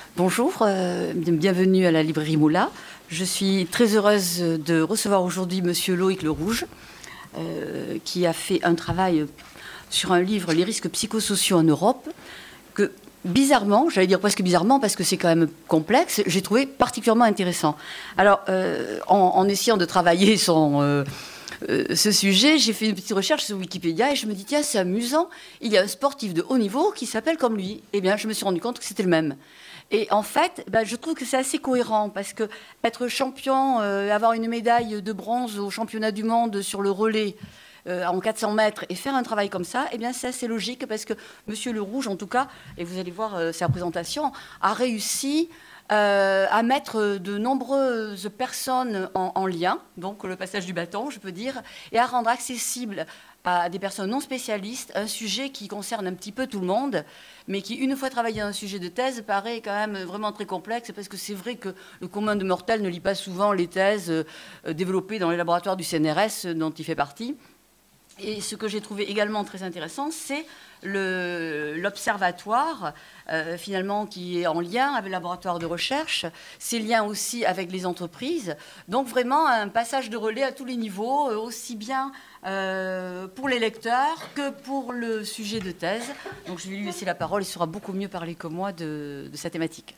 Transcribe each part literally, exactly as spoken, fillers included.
Bonjour, euh, bienvenue à la librairie Moula. Je suis très heureuse de recevoir aujourd'hui Monsieur Loïc Le Rouge, euh, qui a fait un travail sur un livre, Les risques psychosociaux en Europe, que bizarrement, j'allais dire presque bizarrement, parce que c'est quand même complexe, j'ai trouvé particulièrement intéressant. Alors, euh, en, en essayant de travailler son... Euh, Euh, ce sujet, j'ai fait une petite recherche sur Wikipédia et je me dis, tiens, c'est amusant, il y a un sportif de haut niveau qui s'appelle comme lui. Eh bien, je me suis rendu compte que c'était le même. Et en fait, ben, je trouve que c'est assez cohérent parce que être champion, euh, avoir une médaille de bronze au championnat du monde sur le relais euh, en quatre cents mètres et faire un travail comme ça, eh bien, c'est assez logique parce que Monsieur Le Rouge, en tout cas, et vous allez voir euh, sa présentation, a réussi euh, à mettre de nombreuses personnes en, en lien, donc le passage du bâton, je peux dire, et à rendre accessible à des personnes non spécialistes un sujet qui concerne un petit peu tout le monde, mais qui, une fois travaillé un sujet de thèse, paraît quand même vraiment très complexe, parce que c'est vrai que le commun de mortels ne lit pas souvent les thèses euh, développées dans les laboratoires du C N R S dont il fait partie. Et ce que j'ai trouvé également très intéressant, c'est le, l'observatoire, euh, finalement, qui est en lien avec le laboratoire de recherche, ses liens aussi avec les entreprises. Donc vraiment un passage de relais à tous les niveaux, aussi bien euh, pour les lecteurs que pour le sujet de thèse. Donc je vais lui laisser la parole, il saura beaucoup mieux parler que moi de, de sa thématique.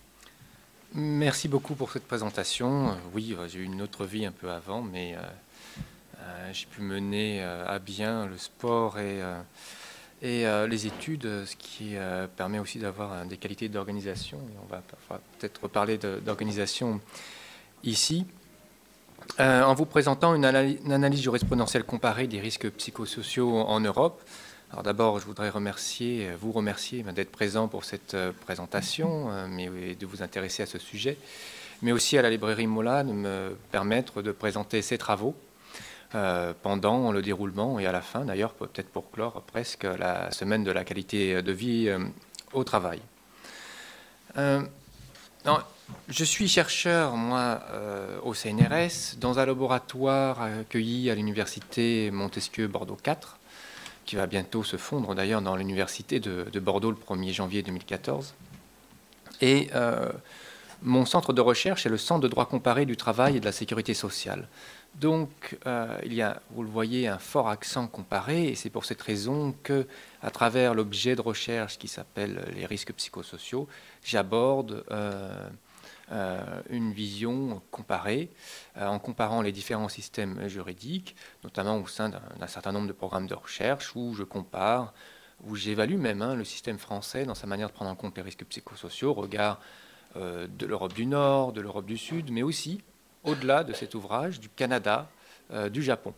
Merci beaucoup pour cette présentation. Oui, j'ai eu une autre vie un peu avant, mais... Euh Euh, j'ai pu mener euh, à bien le sport et, euh, et euh, les études, ce qui euh, permet aussi d'avoir euh, des qualités d'organisation. Et on va peut-être reparler de, d'organisation ici. Euh, en vous présentant une analyse, une analyse jurisprudentielle comparée des risques psychosociaux en Europe. Alors d'abord, je voudrais remercier, vous remercier d'être présent pour cette présentation, mais de vous intéresser à ce sujet, mais aussi à la librairie Mola de me permettre de présenter ses travaux. Euh, pendant le déroulement et à la fin, d'ailleurs, peut-être pour clore presque la semaine de la qualité de vie euh, au travail. Euh, non, je suis chercheur, moi, euh, au C N R S, dans un laboratoire accueilli à l'université Montesquieu Bordeaux quatre, qui va bientôt se fondre d'ailleurs dans l'université de, de Bordeaux le premier janvier deux mille quatorze. Et euh, mon centre de recherche est le Centre de droit comparé du travail et de la sécurité sociale. Donc, euh, il y a, vous le voyez, un fort accent comparé, et c'est pour cette raison que, à travers l'objet de recherche qui s'appelle les risques psychosociaux, j'aborde euh, euh, une vision comparée, euh, en comparant les différents systèmes juridiques, notamment au sein d'un, d'un certain nombre de programmes de recherche, où je compare, où j'évalue même hein, le système français dans sa manière de prendre en compte les risques psychosociaux, au regard euh, de l'Europe du Nord, de l'Europe du Sud, mais aussi au-delà de cet ouvrage, du Canada, euh, du Japon.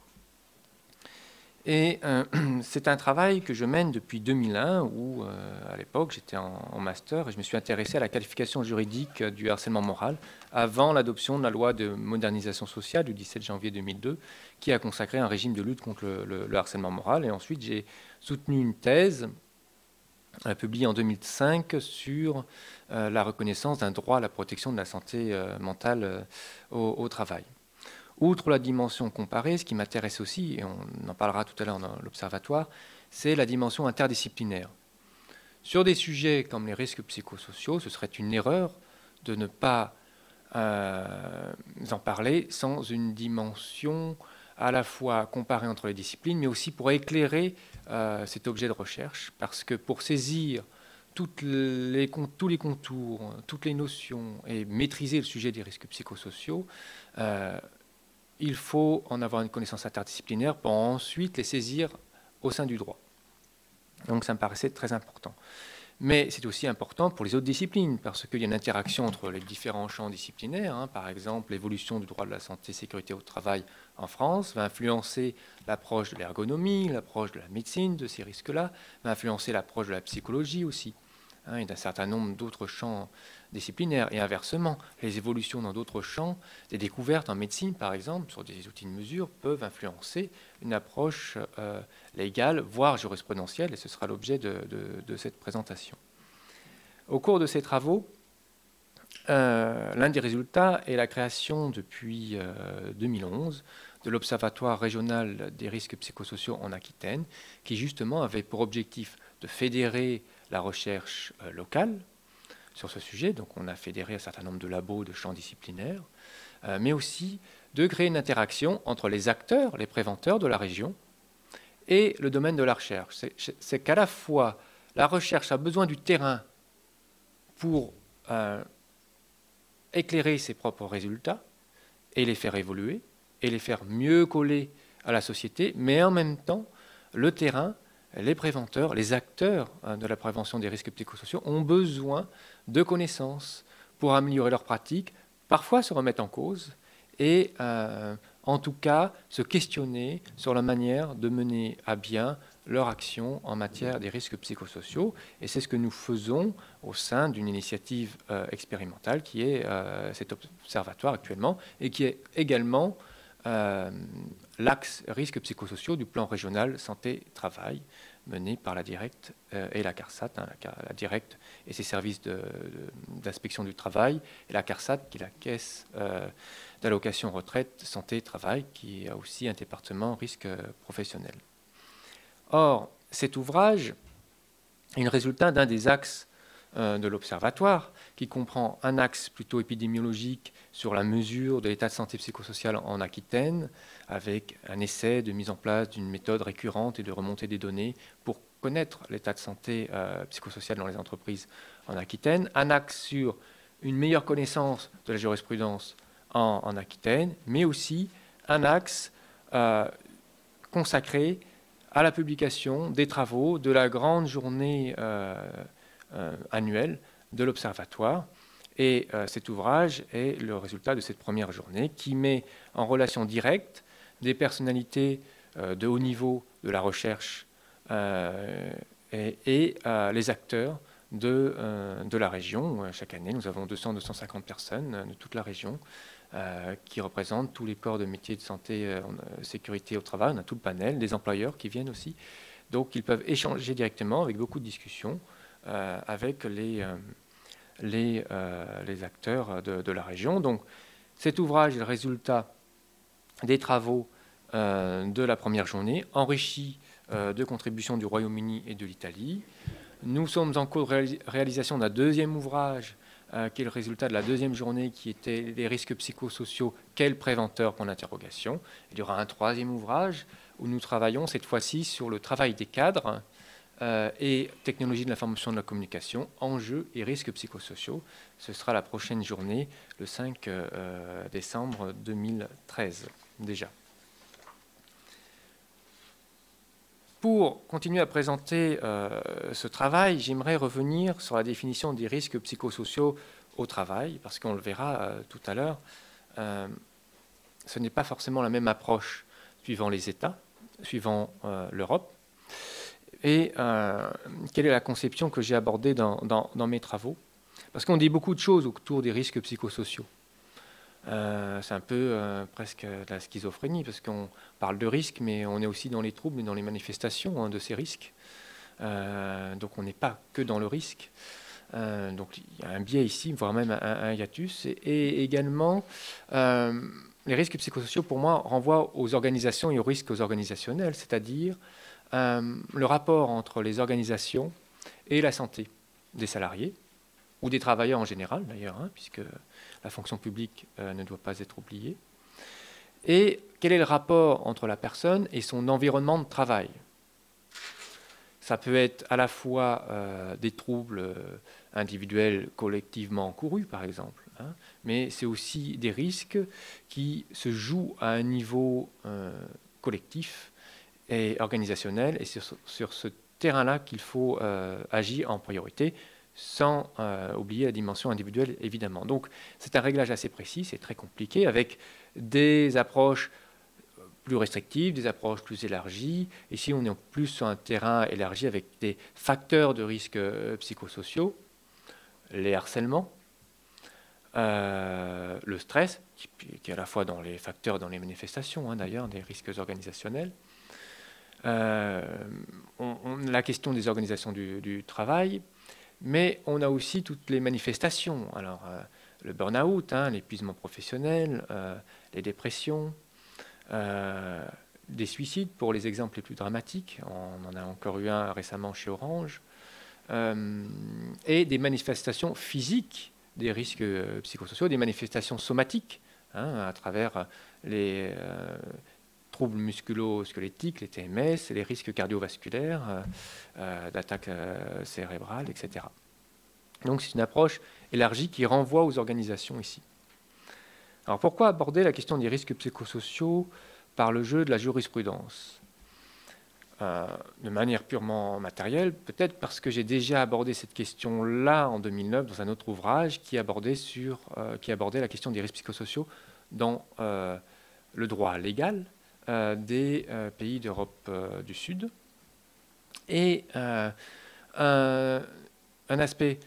Et euh, c'est un travail que je mène depuis deux mille un, où, euh, à l'époque, j'étais en, en master, et je me suis intéressé à la qualification juridique du harcèlement moral, avant l'adoption de la loi de modernisation sociale du dix-sept janvier deux mille deux, qui a consacré un régime de lutte contre le, le, le harcèlement moral. Et ensuite, j'ai soutenu une thèse, euh, publiée en deux mille cinq, sur euh, la reconnaissance d'un droit à la protection de la santé euh, mentale euh, au, au travail. Outre la dimension comparée, ce qui m'intéresse aussi, et on en parlera tout à l'heure dans l'Observatoire, c'est la dimension interdisciplinaire. Sur des sujets comme les risques psychosociaux, ce serait une erreur de ne pas euh, en parler sans une dimension à la fois comparée entre les disciplines, mais aussi pour éclairer euh, cet objet de recherche, parce que pour saisir toutes les, tous les contours, toutes les notions et maîtriser le sujet des risques psychosociaux, euh, il faut en avoir une connaissance interdisciplinaire pour ensuite les saisir au sein du droit. Donc ça me paraissait très important. Mais c'est aussi important pour les autres disciplines, parce qu'il y a une interaction entre les différents champs disciplinaires. Hein. Par exemple, l'évolution du droit de la santé et sécurité au travail en France va influencer l'approche de l'ergonomie, l'approche de la médecine de ces risques-là, va influencer l'approche de la psychologie aussi, hein, et d'un certain nombre d'autres champs disciplinaires. Et inversement, les évolutions dans d'autres champs, des découvertes en médecine, par exemple, sur des outils de mesure, peuvent influencer une approche euh, légale, voire jurisprudentielle, et ce sera l'objet de, de, de cette présentation. Au cours de ces travaux, euh, l'un des résultats est la création depuis euh, deux mille onze de l'Observatoire régional des risques psychosociaux en Aquitaine, qui justement avait pour objectif de fédérer la recherche euh, locale sur ce sujet. Donc on a fédéré un certain nombre de labos de champs disciplinaires, euh, mais aussi de créer une interaction entre les acteurs, les préventeurs de la région, et le domaine de la recherche. C'est, c'est qu'à la fois, la recherche a besoin du terrain pour euh, éclairer ses propres résultats et les faire évoluer, et les faire mieux coller à la société, mais en même temps, le terrain, les préventeurs, les acteurs hein, de la prévention des risques psychosociaux ont besoin de connaissances pour améliorer leurs pratiques, parfois se remettre en cause, et euh, en tout cas se questionner sur la manière de mener à bien leur action en matière des risques psychosociaux. Et c'est ce que nous faisons au sein d'une initiative euh, expérimentale qui est euh, cet observatoire actuellement et qui est également euh, l'axe risques psychosociaux du plan régional santé-travail mené par la Directe euh, et la CARSAT, hein, la, la Directe et ses services de, de, d'inspection du travail, et la CARSAT qui est la caisse euh, d'allocation retraite santé-travail qui a aussi un département risque professionnel. Or, cet ouvrage est le résultat d'un des axes euh, de l'Observatoire, qui comprend un axe plutôt épidémiologique sur la mesure de l'état de santé psychosocial en Aquitaine, avec un essai de mise en place d'une méthode récurrente et de remontée des données pour connaître l'état de santé euh, psychosocial dans les entreprises en Aquitaine, un axe sur une meilleure connaissance de la jurisprudence en, en Aquitaine, mais aussi un axe euh, consacré à la publication des travaux de la grande journée euh, euh, annuelle de l'Observatoire. Et euh, cet ouvrage est le résultat de cette première journée qui met en relation directe des personnalités euh, de haut niveau de la recherche euh, et, et euh, les acteurs de, euh, de la région. Chaque année, nous avons deux cents à deux cent cinquante personnes de toute la région Euh, qui représentent tous les corps de métiers de santé, euh, sécurité au travail. On a tout le panel, des employeurs qui viennent aussi. Donc, ils peuvent échanger directement avec beaucoup de discussions euh, avec les, euh, les, euh, les acteurs de, de la région. Donc, cet ouvrage est le résultat des travaux euh, de la première journée, enrichi euh, de contributions du Royaume-Uni et de l'Italie. Nous sommes en cours de réalis- réalisation d'un deuxième ouvrage Euh, qui est le résultat de la deuxième journée, qui était les risques psychosociaux, quel préventeur pour l'interrogation. Il y aura un troisième ouvrage où nous travaillons cette fois-ci sur le travail des cadres euh, et technologie de l'information et de la communication, enjeux et risques psychosociaux. Ce sera la prochaine journée, le cinq euh, décembre deux mille treize déjà. Pour continuer à présenter euh, ce travail, j'aimerais revenir sur la définition des risques psychosociaux au travail, parce qu'on le verra euh, tout à l'heure, euh, ce n'est pas forcément la même approche suivant les États, suivant euh, l'Europe. Et euh, quelle est la conception que j'ai abordée dans, dans, dans mes travaux? Parce qu'on dit beaucoup de choses autour des risques psychosociaux. Euh, c'est un peu euh, presque de la schizophrénie, parce qu'on parle de risques, mais on est aussi dans les troubles et dans les manifestations hein, de ces risques. Euh, donc on n'est pas que dans le risque. Euh, donc il y a un biais ici, voire même un, un hiatus. Et, et également, euh, les risques psychosociaux, pour moi, renvoient aux organisations et aux risques organisationnels, c'est-à-dire euh, le rapport entre les organisations et la santé des salariés, ou des travailleurs en général d'ailleurs, hein, puisque la fonction publique euh, ne doit pas être oubliée. Et quel est le rapport entre la personne et son environnement de travail? Ça peut être à la fois euh, des troubles euh, individuels collectivement encourus, par exemple, hein, mais c'est aussi des risques qui se jouent à un niveau euh, collectif et organisationnel, et c'est sur, sur ce terrain-là qu'il faut euh, agir en priorité, sans euh, oublier la dimension individuelle, évidemment. Donc, c'est un réglage assez précis, c'est très compliqué, avec des approches plus restrictives, des approches plus élargies. Ici, on est plus sur un terrain élargi avec des facteurs de risque euh, psychosociaux, les harcèlements, euh, le stress, qui, qui est à la fois dans les facteurs, dans les manifestations, hein, d'ailleurs, des risques organisationnels, euh, on, on, la question des organisations du, du travail, mais on a aussi toutes les manifestations. Alors, euh, le burn-out, hein, l'épuisement professionnel, euh, les dépressions, euh, des suicides pour les exemples les plus dramatiques. On en a encore eu un récemment chez Orange. euh, et des manifestations physiques des risques euh, psychosociaux, des manifestations somatiques, hein, à travers les euh, troubles musculo-squelettiques, les T M S, les risques cardiovasculaires, euh, euh, d'attaque euh, cérébrale, et cetera. Donc c'est une approche élargie qui renvoie aux organisations ici. Alors pourquoi aborder la question des risques psychosociaux par le jeu de la jurisprudence ? euh, De manière purement matérielle, peut-être parce que j'ai déjà abordé cette question-là en deux mille neuf dans un autre ouvrage qui abordait, sur, euh, qui abordait la question des risques psychosociaux dans euh, le droit légal euh, des euh, pays d'Europe euh, du Sud. Et euh, un, un aspect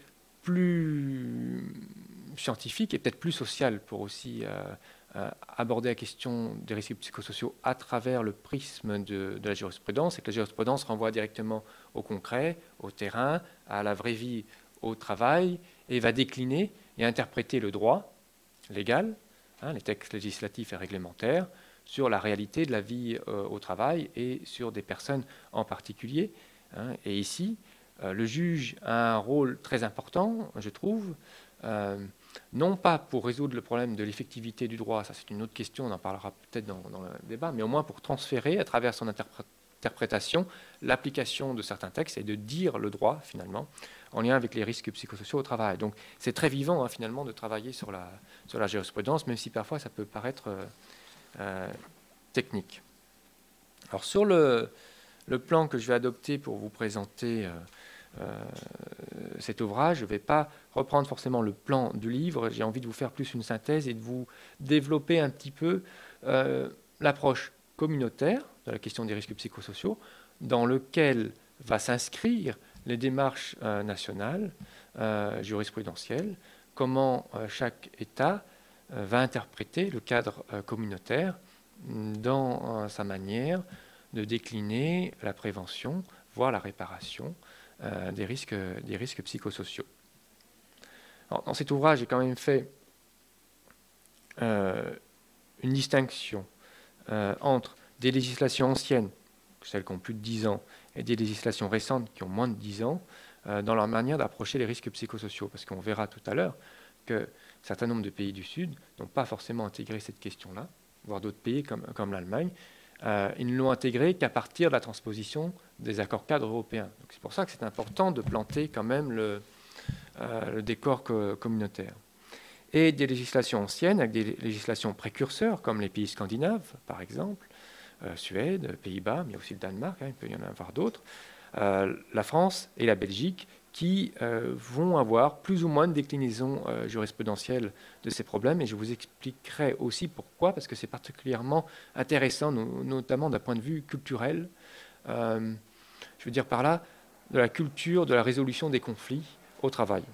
plus scientifique et peut-être plus social pour aussi euh, euh, aborder la question des risques psychosociaux à travers le prisme de, de la jurisprudence, et que la jurisprudence renvoie directement au concret, au terrain, à la vraie vie, au travail, et va décliner et interpréter le droit légal, hein, les textes législatifs et réglementaires, sur la réalité de la vie euh, au travail et sur des personnes en particulier. Hein. Et ici, euh, le juge a un rôle très important, je trouve, euh, non pas pour résoudre le problème de l'effectivité du droit, ça c'est une autre question, on en parlera peut-être dans, dans le débat, mais au moins pour transférer à travers son interpré- interprétation l'application de certains textes et de dire le droit finalement en lien avec les risques psychosociaux au travail. Donc c'est très vivant hein, finalement de travailler sur la, sur la jurisprudence, même si parfois ça peut paraître euh, euh, technique. Alors sur le, le plan que je vais adopter pour vous présenter euh, Euh, cet ouvrage, je ne vais pas reprendre forcément le plan du livre, j'ai envie de vous faire plus une synthèse et de vous développer un petit peu euh, l'approche communautaire de la question des risques psychosociaux, dans lequel va s'inscrire les démarches euh, nationales, euh, jurisprudentielles, comment euh, chaque État euh, va interpréter le cadre euh, communautaire dans euh, sa manière de décliner la prévention, voire la réparation Euh, des, risques, des risques psychosociaux. Alors, dans cet ouvrage, j'ai quand même fait euh, une distinction euh, entre des législations anciennes, celles qui ont plus de dix ans, et des législations récentes qui ont moins de dix ans, euh, dans leur manière d'approcher les risques psychosociaux. Parce qu'on verra tout à l'heure qu'un certain nombre de pays du Sud n'ont pas forcément intégré cette question-là, voire d'autres pays comme, comme l'Allemagne. Euh, ils ne l'ont intégré qu'à partir de la transposition des accords cadres européens. Donc c'est pour ça que c'est important de planter quand même le, euh, le décor co- communautaire. Et des législations anciennes, avec des législations précurseurs, comme les pays scandinaves, par exemple, euh, Suède, Pays-Bas, mais aussi le Danemark, hein, il peut y en avoir d'autres, euh, la France et la Belgique, qui euh, vont avoir plus ou moins de déclinaisons euh, jurisprudentielles de ces problèmes. Et je vous expliquerai aussi pourquoi, parce que c'est particulièrement intéressant, no- notamment d'un point de vue culturel. Euh, je veux dire par là, de la culture de la résolution des conflits au travail.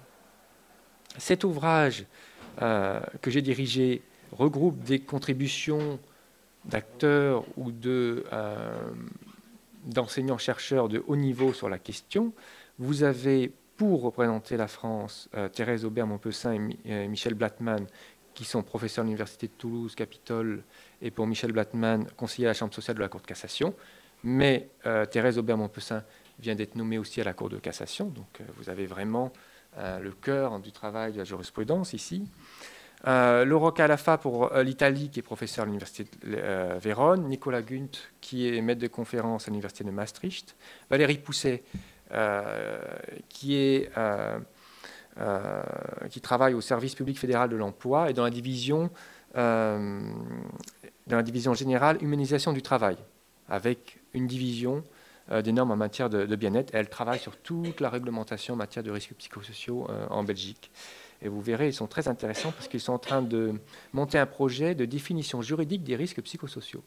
Cet ouvrage euh, que j'ai dirigé regroupe des contributions d'acteurs ou de, euh, d'enseignants-chercheurs de haut niveau sur la question. Vous avez, pour représenter la France, euh, Thérèse Aubert-Montpessin et, Mi- et Michel Blattmann, qui sont professeurs à l'Université de Toulouse, Capitole, et pour Michel Blattmann, conseiller à la Chambre sociale de la Cour de cassation. Mais euh, Thérèse Aubert-Montpessin vient d'être nommée aussi à la Cour de cassation, donc euh, vous avez vraiment euh, le cœur du travail de la jurisprudence ici. Euh, Lauro Calafa pour euh, l'Italie, qui est professeur à l'Université de euh, Vérone, Nicolas Gunt, qui est maître de conférence à l'Université de Maastricht, Valérie Pousset, euh, qui, est, euh, euh, qui travaille au service public fédéral de l'emploi et dans la division, euh, dans la division générale humanisation du travail, avec une division euh, des normes en matière de, de bien-être. Elle travaille sur toute la réglementation en matière de risques psychosociaux euh, en Belgique. Et vous verrez, ils sont très intéressants parce qu'ils sont en train de monter un projet de définition juridique des risques psychosociaux.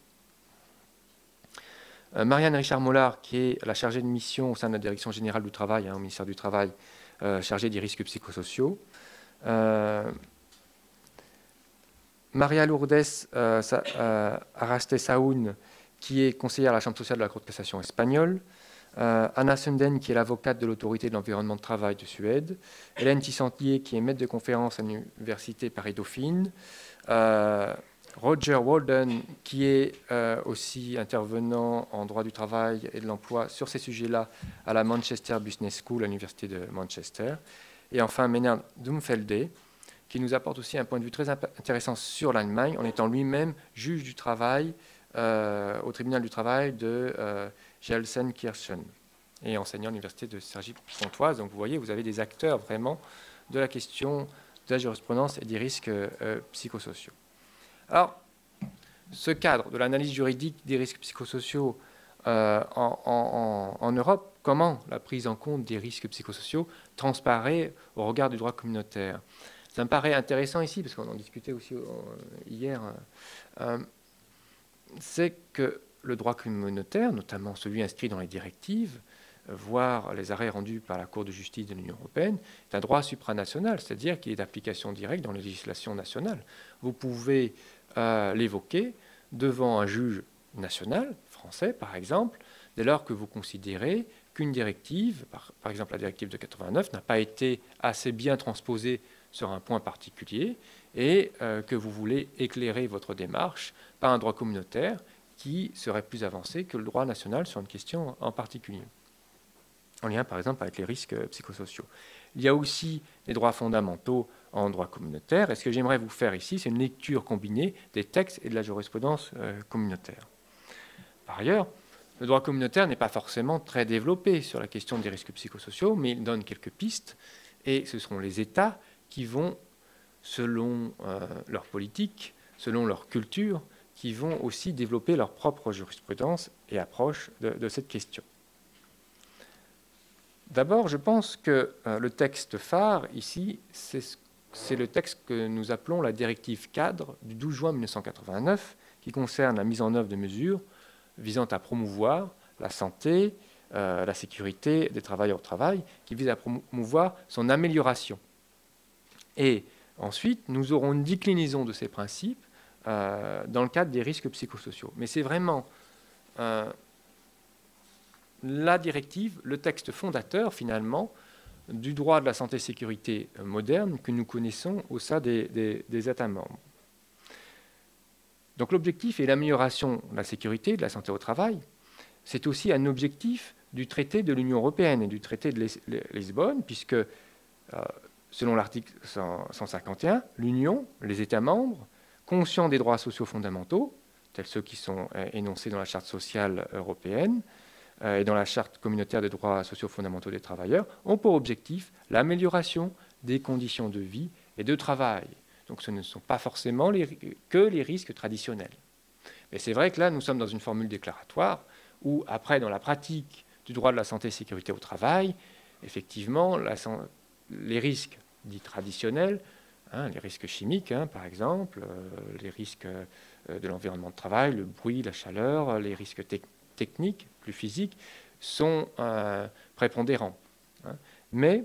Euh, Marianne Richard-Mollard, qui est la chargée de mission au sein de la Direction générale du travail, hein, au ministère du Travail, euh, chargée des risques psychosociaux. Euh, Maria Lourdes euh, euh, Araste Saoun, qui est conseillère à la Chambre sociale de la Cour de cassation espagnole. Euh, Anna Sundén, qui est l'avocate de l'autorité de l'environnement de travail de Suède, Hélène Tissantier, qui est maître de conférence à l'université Paris-Dauphine, euh, Roger Walden, qui est euh, aussi intervenant en droit du travail et de l'emploi sur ces sujets-là à la Manchester Business School à l'Université de Manchester. Et enfin, Maynard Dumfelde, qui nous apporte aussi un point de vue très intéressant sur l'Allemagne, en étant lui-même juge du travail euh, au tribunal du travail de euh, Gelsenkirchen et enseignant à l'Université de Cergy-Pontoise. Donc vous voyez, vous avez des acteurs vraiment de la question de la jurisprudence et des risques euh, psychosociaux. Alors, ce cadre de l'analyse juridique des risques psychosociaux euh, en, en, en Europe, comment la prise en compte des risques psychosociaux transparaît au regard du droit communautaire? Ça me paraît intéressant ici, parce qu'on en discutait aussi euh, hier, euh, c'est que le droit communautaire, notamment celui inscrit dans les directives, voire les arrêts rendus par la Cour de justice de l'Union européenne, est un droit supranational, c'est-à-dire qu'il est d'application directe dans les législations nationales. Vous pouvez euh, l'évoquer devant un juge national, français par exemple, dès lors que vous considérez qu'une directive, par, par exemple la directive de quatre-vingt-neuf, n'a pas été assez bien transposée sur un point particulier et euh, que vous voulez éclairer votre démarche par un droit communautaire qui serait plus avancé que le droit national sur une question en particulier, en lien par exemple avec les risques psychosociaux. Il y a aussi des droits fondamentaux en droit communautaire, et ce que j'aimerais vous faire ici, c'est une lecture combinée des textes et de la jurisprudence euh, communautaire. Par ailleurs, le droit communautaire n'est pas forcément très développé sur la question des risques psychosociaux, mais il donne quelques pistes, et ce seront les États qui vont, selon euh, leur politique, selon leur culture, qui vont aussi développer leur propre jurisprudence et approche de, de cette question. D'abord, je pense que euh, le texte phare, ici, c'est, c'est le texte que nous appelons la directive cadre du douze juin mille neuf cent quatre-vingt-neuf, qui concerne la mise en œuvre de mesures visant à promouvoir la santé, euh, la sécurité des travailleurs au travail, qui vise à promouvoir son amélioration. Et ensuite, nous aurons une déclinaison de ces principes euh, dans le cadre des risques psychosociaux. Mais c'est vraiment euh, la directive, le texte fondateur, finalement, du droit de la santé-sécurité moderne que nous connaissons au sein des, des, des États membres. Donc l'objectif est l'amélioration de la sécurité, de la santé au travail. C'est aussi un objectif du traité de l'Union européenne et du traité de Lisbonne, puisque, euh, selon l'article cent cinquante et un, l'Union, les États membres, conscients des droits sociaux fondamentaux, tels ceux qui sont euh, énoncés dans la Charte sociale européenne euh, et dans la Charte communautaire des droits sociaux fondamentaux des travailleurs, ont pour objectif l'amélioration des conditions de vie et de travail. Donc ce ne sont pas forcément les, que les risques traditionnels. Mais c'est vrai que là, nous sommes dans une formule déclaratoire où, après, dans la pratique du droit de la santé et sécurité au travail, effectivement, la, les risques dits traditionnels, hein, les risques chimiques, hein, par exemple, euh, les risques euh, de l'environnement de travail, le bruit, la chaleur, les risques te- techniques, plus physiques, sont euh, prépondérants. Hein. Mais,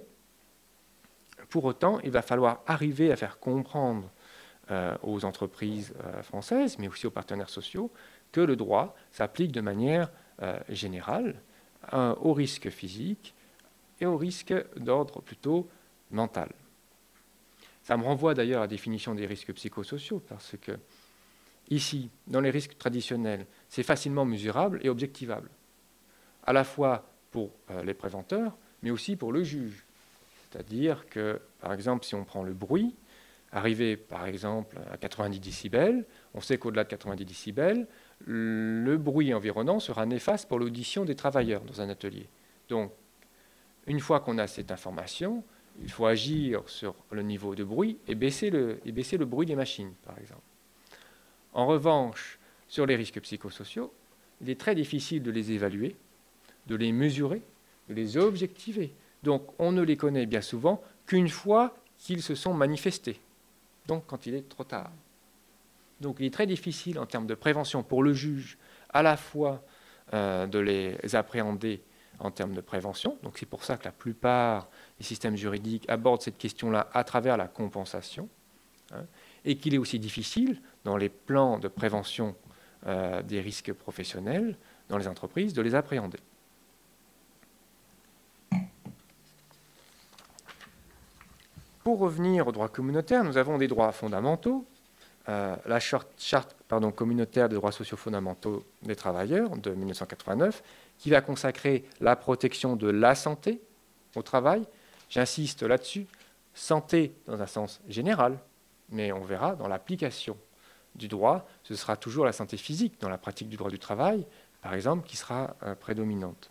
pour autant, il va falloir arriver à faire comprendre euh, aux entreprises euh, françaises, mais aussi aux partenaires sociaux, que le droit s'applique de manière euh, générale euh, aux risques physiques et aux risques d'ordre plutôt mental. Ça me renvoie d'ailleurs à la définition des risques psychosociaux, parce que ici, dans les risques traditionnels, c'est facilement mesurable et objectivable, à la fois pour euh, les préventeurs, mais aussi pour le juge. C'est-à-dire que, par exemple, si on prend le bruit, arrivé par exemple à quatre-vingt-dix décibels, on sait qu'au-delà de quatre-vingt-dix décibels, le bruit environnant sera néfaste pour l'audition des travailleurs dans un atelier. Donc, une fois qu'on a cette information, il faut agir sur le niveau de bruit et baisser le, et baisser le bruit des machines, par exemple. En revanche, sur les risques psychosociaux, il est très difficile de les évaluer, de les mesurer, de les objectiver. Donc, on ne les connaît bien souvent qu'une fois qu'ils se sont manifestés, donc quand il est trop tard. Donc, il est très difficile en termes de prévention pour le juge, à la fois euh, de les appréhender en termes de prévention. Donc, c'est pour ça que la plupart des systèmes juridiques abordent cette question-là à travers la compensation, hein, et qu'il est aussi difficile, dans les plans de prévention euh, des risques professionnels, dans les entreprises, de les appréhender. Pour revenir au droit communautaire, nous avons des droits fondamentaux euh, la charte, charte pardon, communautaire des droits sociaux fondamentaux des travailleurs de mille neuf cent quatre-vingt-neuf, qui va consacrer la protection de la santé au travail. J'insiste là-dessus, santé dans un sens général, mais on verra dans l'application du droit, ce sera toujours la santé physique dans la pratique du droit du travail, par exemple, qui sera euh, prédominante.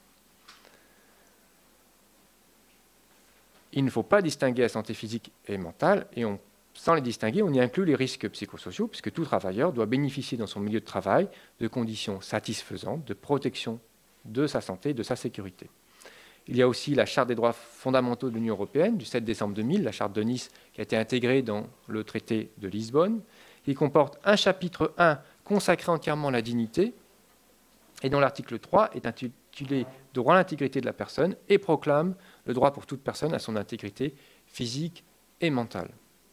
Il ne faut pas distinguer la santé physique et mentale, et on, sans les distinguer, on y inclut les risques psychosociaux, puisque tout travailleur doit bénéficier dans son milieu de travail de conditions satisfaisantes de protection de sa santé et de sa sécurité. Il y a aussi la Charte des droits fondamentaux de l'Union européenne du sept décembre deux mille, la Charte de Nice, qui a été intégrée dans le traité de Lisbonne, qui comporte un chapitre un consacré entièrement à la dignité, et dont l'article trois est intitulé « Droit à l'intégrité de la personne » et proclame le droit pour toute personne à son intégrité physique et mentale.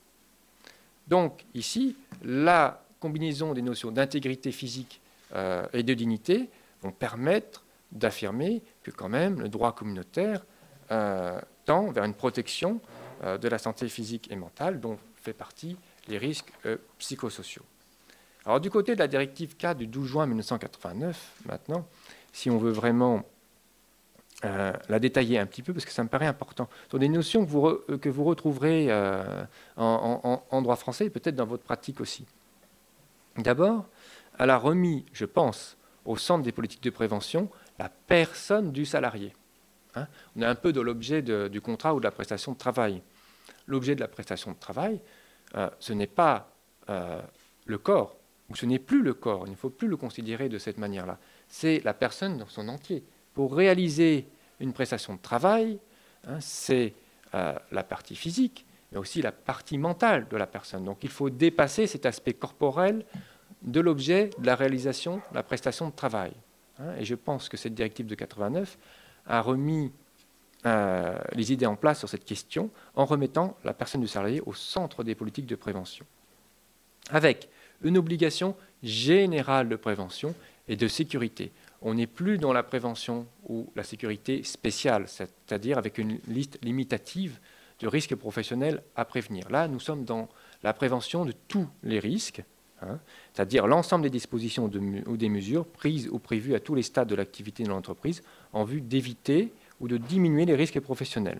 Donc ici, la combinaison des notions d'intégrité physique euh, et de dignité vont permettre d'affirmer que quand même le droit communautaire euh, tend vers une protection euh, de la santé physique et mentale dont fait partie les risques euh, psychosociaux. Alors du côté de la directive cadre du douze juin mille neuf cent quatre-vingt-neuf, maintenant, si on veut vraiment euh, la détailler un petit peu, parce que ça me paraît important, ce sont des notions que vous, re, que vous retrouverez euh, en, en, en droit français et peut-être dans votre pratique aussi. D'abord, elle a remis, je pense, au centre des politiques de prévention, la personne du salarié. Hein, on est un peu dans l'objet de, du contrat ou de la prestation de travail. L'objet de la prestation de travail, euh, ce n'est pas euh, le corps, ou ce n'est plus le corps, il ne faut plus le considérer de cette manière-là. C'est la personne dans son entier. Pour réaliser une prestation de travail, hein, c'est euh, la partie physique, mais aussi la partie mentale de la personne. Donc il faut dépasser cet aspect corporel de l'objet de la réalisation de la prestation de travail. Hein, et je pense que cette directive de quatre-vingt-neuf a remis euh, les idées en place sur cette question en remettant la personne du salarié au centre des politiques de prévention. Avec une obligation générale de prévention et de sécurité. On n'est plus dans la prévention ou la sécurité spéciale, c'est-à-dire avec une liste limitative de risques professionnels à prévenir. Là, nous sommes dans la prévention de tous les risques, hein, c'est-à-dire l'ensemble des dispositions de, ou des mesures prises ou prévues à tous les stades de l'activité de l'entreprise en vue d'éviter ou de diminuer les risques professionnels.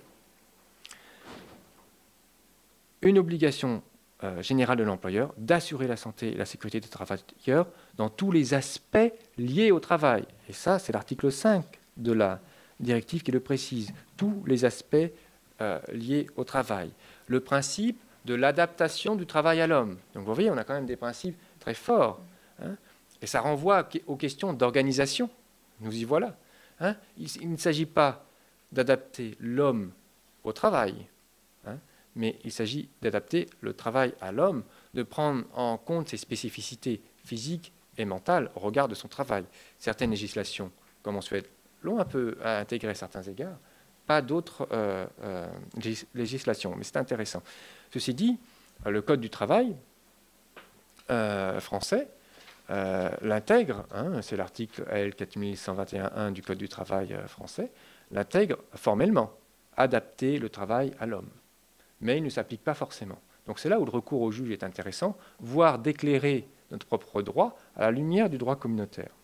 Une obligation Euh, général de l'employeur d'assurer la santé et la sécurité des travailleurs dans tous les aspects liés au travail. Et ça, c'est l'article cinq de la directive qui le précise, tous les aspects euh, liés au travail. Le principe de l'adaptation du travail à l'homme. Donc vous voyez, on a quand même des principes très forts. Hein, et ça renvoie aux questions d'organisation. Nous y voilà. Hein, il, il ne s'agit pas d'adapter l'homme au travail, hein, mais il s'agit d'adapter le travail à l'homme, de prendre en compte ses spécificités physiques et mentales au regard de son travail. Certaines législations, comme en Suède, l'ont un peu intégré à certains égards, pas d'autres euh, euh, législations, mais c'est intéressant. Ceci dit, le Code du travail euh, français euh, l'intègre, hein, c'est l'article L quatre mille cent vingt et un point un du Code du travail euh, français, l'intègre formellement, adapter le travail à l'homme. Mais il ne s'applique pas forcément. Donc c'est là où le recours au juge est intéressant, voire d'éclairer notre propre droit à la lumière du droit communautaire.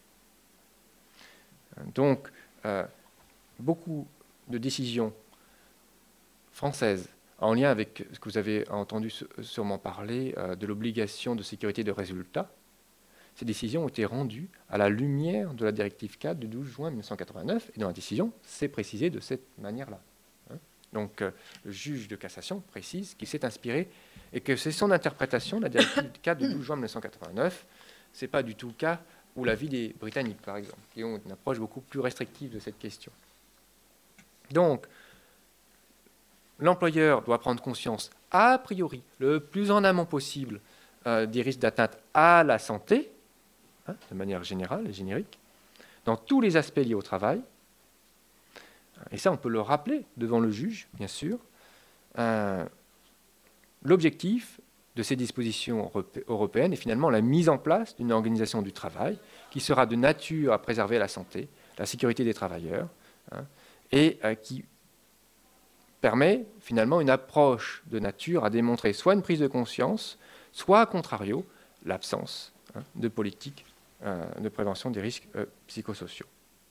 Donc, euh, beaucoup de décisions françaises en lien avec ce que vous avez entendu sûrement parler euh, de l'obligation de sécurité de résultat, ces décisions ont été rendues à la lumière de la directive cadre du douze juin mille neuf cent quatre-vingt-neuf, et dans la décision, c'est précisé de cette manière-là. Donc, euh, le juge de cassation précise qu'il s'est inspiré et que c'est son interprétation de la directive cadre du douze juin mille neuf cent quatre-vingt-neuf. Ce n'est pas du tout le cas où l'avis des Britanniques, par exemple, qui ont une approche beaucoup plus restrictive de cette question. Donc, l'employeur doit prendre conscience, a priori, le plus en amont possible, euh, des risques d'atteinte à la santé, hein, de manière générale et générique, dans tous les aspects liés au travail. Et ça, on peut le rappeler devant le juge, bien sûr. Euh, l'objectif de ces dispositions européennes est finalement la mise en place d'une organisation du travail qui sera de nature à préserver la santé, la sécurité des travailleurs, hein, et euh, qui permet finalement une approche de nature à démontrer soit une prise de conscience, soit, à contrario, l'absence hein, de politique euh, de prévention des risques euh, psychosociaux.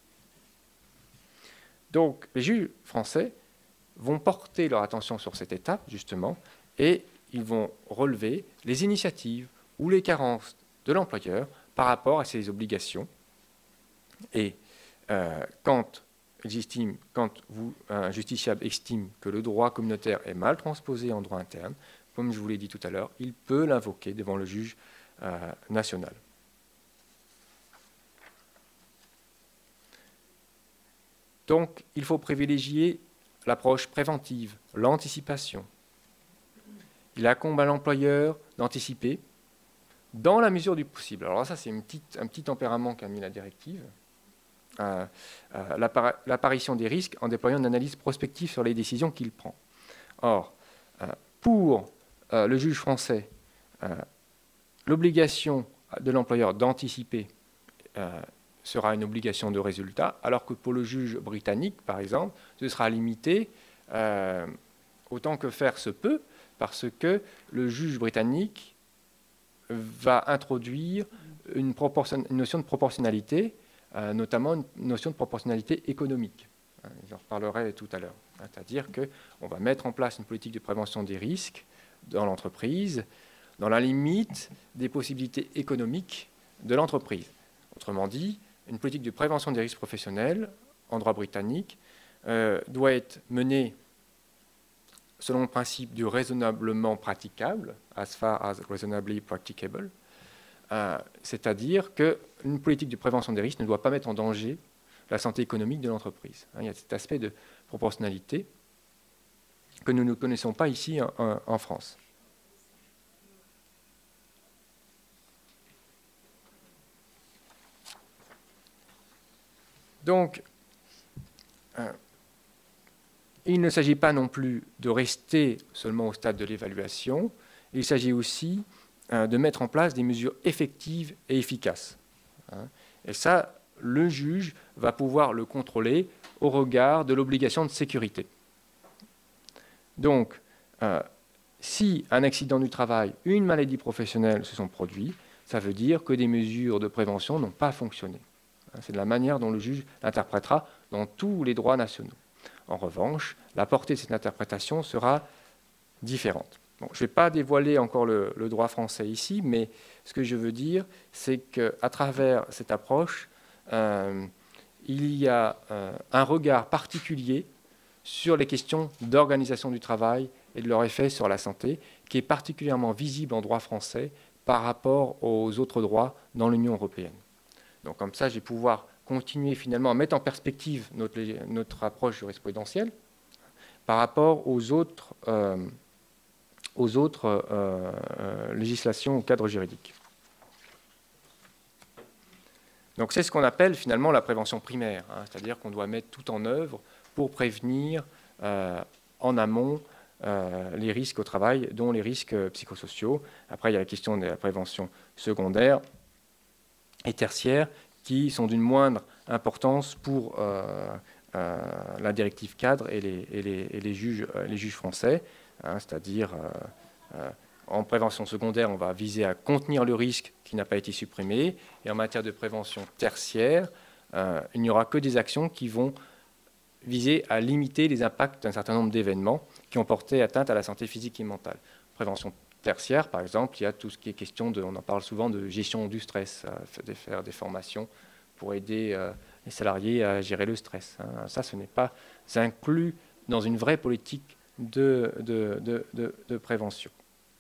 Donc, les juges français vont porter leur attention sur cette étape, justement, et ils vont relever les initiatives ou les carences de l'employeur par rapport à ses obligations. Et euh, quand, j'estime, quand vous, un justiciable estime que le droit communautaire est mal transposé en droit interne, comme je vous l'ai dit tout à l'heure, il peut l'invoquer devant le juge euh, national. Donc, il faut privilégier l'approche préventive, l'anticipation. Il incombe à l'employeur d'anticiper dans la mesure du possible. Alors ça, c'est une petite, un petit tempérament qu'a mis la directive. Euh, euh, l'apparition des risques en déployant une analyse prospective sur les décisions qu'il prend. Or, euh, pour euh, le juge français, euh, l'obligation de l'employeur d'anticiper euh, sera une obligation de résultat, alors que pour le juge britannique, par exemple, ce sera limité euh, autant que faire se peut, parce que le juge britannique va introduire une, proportion, une notion de proportionnalité, euh, notamment une notion de proportionnalité économique. J'en reparlerai tout à l'heure. C'est-à-dire qu'on va mettre en place une politique de prévention des risques dans l'entreprise, dans la limite des possibilités économiques de l'entreprise. Autrement dit, une politique de prévention des risques professionnels en droit britannique euh, doit être menée selon le principe du raisonnablement praticable, as far as reasonably practicable, euh, c'est-à-dire qu'une politique de prévention des risques ne doit pas mettre en danger la santé économique de l'entreprise. Il y a cet aspect de proportionnalité que nous ne connaissons pas ici en, en, en France. Donc, euh, il ne s'agit pas non plus de rester seulement au stade de l'évaluation, il s'agit aussi euh, de mettre en place des mesures effectives et efficaces. Hein. Et ça, le juge va pouvoir le contrôler au regard de l'obligation de sécurité. Donc, euh, si un accident du travail, une maladie professionnelle se sont produits, ça veut dire que des mesures de prévention n'ont pas fonctionné. C'est de la manière dont le juge l'interprétera dans tous les droits nationaux. En revanche, la portée de cette interprétation sera différente. Bon, je ne vais pas dévoiler encore le, le droit français ici, mais ce que je veux dire, c'est qu'à travers cette approche, euh, il y a euh, un regard particulier sur les questions d'organisation du travail et de leur effet sur la santé, qui est particulièrement visible en droit français par rapport aux autres droits dans l'Union européenne. Donc comme ça, je vais pouvoir continuer finalement à mettre en perspective notre, notre approche jurisprudentielle par rapport aux autres, euh, aux autres euh, euh, législations ou cadres juridiques. Donc c'est ce qu'on appelle finalement la prévention primaire, hein, c'est-à-dire qu'on doit mettre tout en œuvre pour prévenir euh, en amont euh, les risques au travail, dont les risques psychosociaux. Après, il y a la question de la prévention secondaire et tertiaire, qui sont d'une moindre importance pour euh, euh, la directive cadre et les, et les, et les, juges, les juges français, hein, c'est-à-dire euh, euh, en prévention secondaire, on va viser à contenir le risque qui n'a pas été supprimé, et en matière de prévention tertiaire, euh, il n'y aura que des actions qui vont viser à limiter les impacts d'un certain nombre d'événements qui ont porté atteinte à la santé physique et mentale. Prévention tertiaire, par exemple, il y a tout ce qui est question de, on en parle souvent, de gestion du stress, de faire des formations pour aider euh, les salariés à gérer le stress. Hein. Ça, ce n'est pas inclus dans une vraie politique de, de, de, de, de prévention.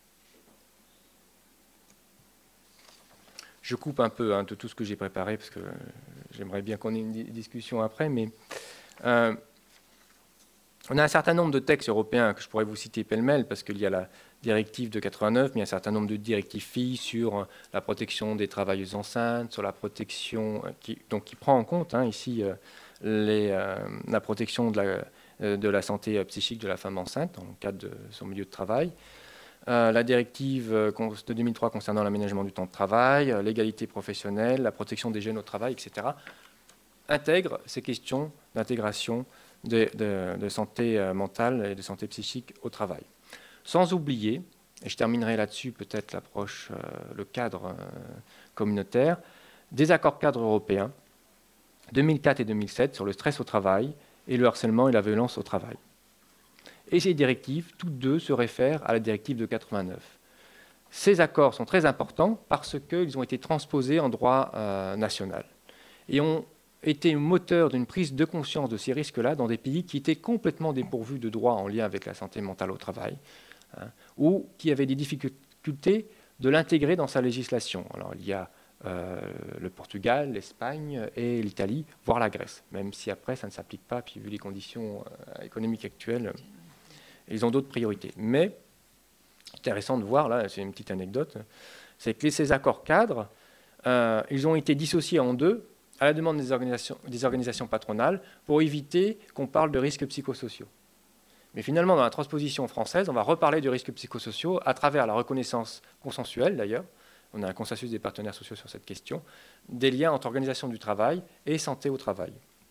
Je coupe un peu hein, de tout ce que j'ai préparé, parce que j'aimerais bien qu'on ait une discussion après, mais euh, on a un certain nombre de textes européens que je pourrais vous citer pêle-mêle, parce qu'il y a la directive de quatre-vingt-neuf, mais il y a un certain nombre de directives filles sur la protection des travailleuses enceintes, sur la protection, qui, donc qui prend en compte hein, ici euh, les, euh, la protection de la, euh, de la santé psychique de la femme enceinte dans le cadre de son milieu de travail. Euh, la directive de deux mille trois concernant l'aménagement du temps de travail, euh, l'égalité professionnelle, la protection des jeunes au travail, et cetera, intègrent ces questions d'intégration de, de, de santé mentale et de santé psychique au travail. Sans oublier et je terminerai là-dessus peut-être l'approche, euh, le cadre euh, communautaire, des accords cadres européens, deux mille quatre et deux mille sept, sur le stress au travail et le harcèlement et la violence au travail. Et ces directives, toutes deux, se réfèrent à la directive de quatre-vingt-neuf. Ces accords sont très importants parce qu'ils ont été transposés en droit euh, national et ont été moteur d'une prise de conscience de ces risques-là dans des pays qui étaient complètement dépourvus de droits en lien avec la santé mentale au travail, hein, ou qui avaient des difficultés de l'intégrer dans sa législation. Alors il y a euh, le Portugal, l'Espagne et l'Italie, voire la Grèce, même si après ça ne s'applique pas, puis vu les conditions euh, économiques actuelles, ils ont d'autres priorités. Mais intéressant de voir, là, c'est une petite anecdote, c'est que ces accords cadres, euh, ils ont été dissociés en deux à la demande des organisations, des organisations patronales pour éviter qu'on parle de risques psychosociaux. Mais finalement, dans la transposition française, on va reparler de risques psychosociaux à travers la reconnaissance consensuelle, d'ailleurs, on a un consensus des partenaires sociaux sur cette question, des liens entre organisation du travail et santé au travail.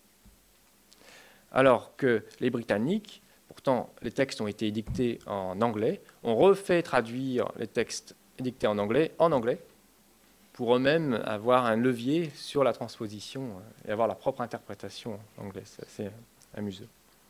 Alors que les Britanniques, pourtant, les textes ont été édictés en anglais. On refait traduire les textes édictés en anglais en anglais pour eux-mêmes avoir un levier sur la transposition et avoir leur propre interprétation en anglais. C'est assez amusant.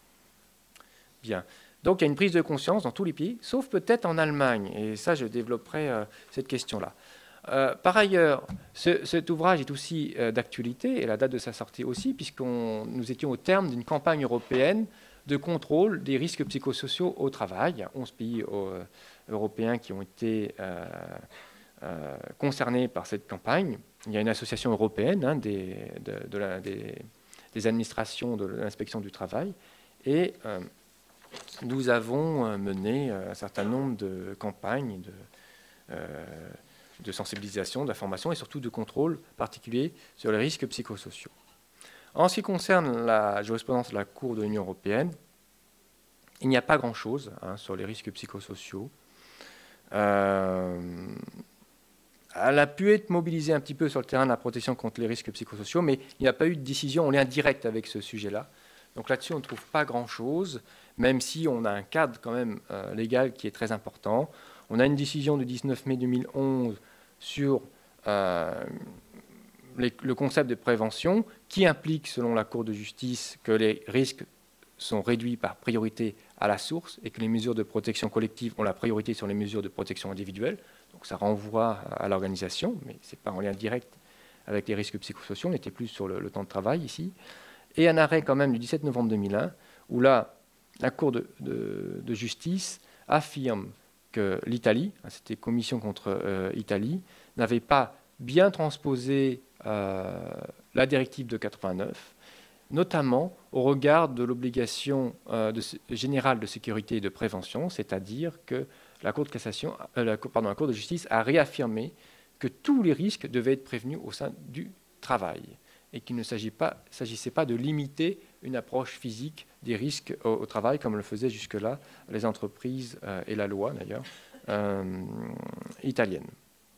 Bien. Donc, il y a une prise de conscience dans tous les pays, sauf peut-être en Allemagne. Et ça, je développerai euh, cette question-là. Euh, par ailleurs, ce, cet ouvrage est aussi euh, d'actualité, et la date de sa sortie aussi, puisque nous étions au terme d'une campagne européenne de contrôle des risques psychosociaux au travail. Il y a onze pays euh, européens qui ont été euh, euh, concernés par cette campagne. Il y a une association européenne hein, des, de, de la, des, des administrations de l'inspection du travail. Et euh, nous avons mené un certain nombre de campagnes de, euh, de sensibilisation, d'information et surtout de contrôle particulier sur les risques psychosociaux. En ce qui concerne la jurisprudence de la Cour de l'Union européenne, il n'y a pas grand-chose hein, sur les risques psychosociaux. Euh, elle a pu être mobilisée un petit peu sur le terrain de la protection contre les risques psychosociaux, mais il n'y a pas eu de décision en lien direct avec ce sujet-là. Donc là-dessus, on ne trouve pas grand-chose, même si on a un cadre quand même euh, légal qui est très important. On a une décision du dix-neuf mai deux mille onze sur euh, les, le concept de prévention qui implique, selon la Cour de justice, que les risques sont réduits par priorité à la source et que les mesures de protection collective ont la priorité sur les mesures de protection individuelle. Donc ça renvoie à l'organisation, mais ce n'est pas en lien direct avec les risques psychosociaux, on était plus sur le, le temps de travail ici. Et un arrêt quand même du dix-sept novembre deux mille un, où là, la Cour de, de, de justice affirme que l'Italie, c'était Commission contre euh, Italie, n'avait pas bien transposé euh, la directive de quatre-vingt-neuf, notamment au regard de l'obligation euh, de, générale de sécurité et de prévention, c'est-à-dire que la Cour de cassation, euh, la, pardon, la Cour de justice a réaffirmé que tous les risques devaient être prévenus au sein du travail et qu'il ne s'agissait pas, s'agissait pas de limiter une approche physique des risques au, au travail, comme le faisaient jusque-là les entreprises euh, et la loi, d'ailleurs, euh, italienne.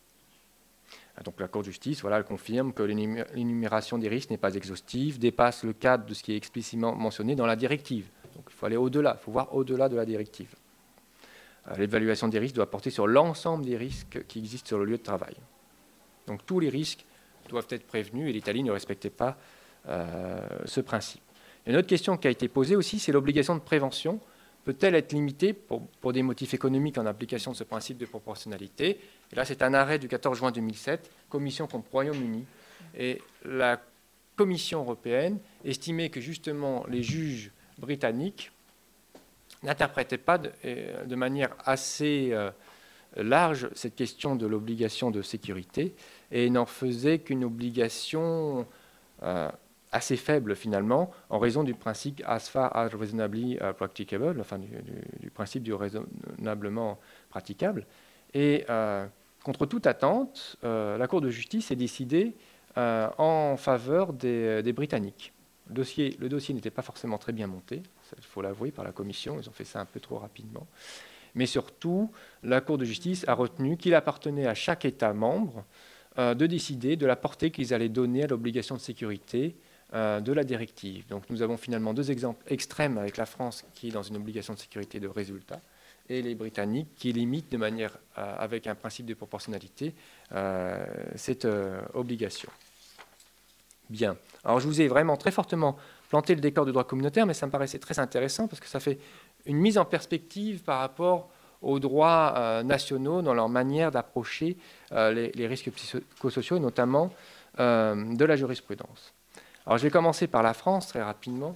Donc la Cour de justice, voilà, elle confirme que l'énumération des risques n'est pas exhaustive, dépasse le cadre de ce qui est explicitement mentionné dans la directive. Donc il faut aller au-delà, il faut voir au-delà de la directive. Euh, l'évaluation des risques doit porter sur l'ensemble des risques qui existent sur le lieu de travail. Donc tous les risques doivent être prévenus et l'Italie ne respectait pas euh, ce principe. Et une autre question qui a été posée aussi, c'est l'obligation de prévention. Peut-elle être limitée pour, pour des motifs économiques en application de ce principe de proportionnalité? Et là, c'est un arrêt du quatorze juin deux mille sept, Commission contre Royaume-Uni. Et la Commission européenne estimait que justement les juges britanniques n'interprétaient pas de, de manière assez euh, large cette question de l'obligation de sécurité et n'en faisaient qu'une obligation euh, assez faible finalement, en raison du principe as far as reasonably practicable, enfin du, du, du principe du raisonnablement praticable. Et euh, contre toute attente, euh, la Cour de justice est décidée euh, en faveur des, des Britanniques. Le dossier, le dossier n'était pas forcément très bien monté, il faut l'avouer, par la Commission, ils ont fait ça un peu trop rapidement. Mais surtout, la Cour de justice a retenu qu'il appartenait à chaque État membre euh, de décider de la portée qu'ils allaient donner à l'obligation de sécurité euh, de la directive. Donc nous avons finalement deux exemples extrêmes avec la France qui est dans une obligation de sécurité de résultat et les Britanniques qui limitent de manière, euh, avec un principe de proportionnalité, euh, cette euh, obligation. Bien. Alors je vous ai vraiment très fortement planté le décor du droit communautaire, mais ça me paraissait très intéressant parce que ça fait une mise en perspective par rapport aux droits euh, nationaux dans leur manière d'approcher euh, les, les risques psychosociaux, et notamment euh, de la jurisprudence. Alors je vais commencer par la France très rapidement.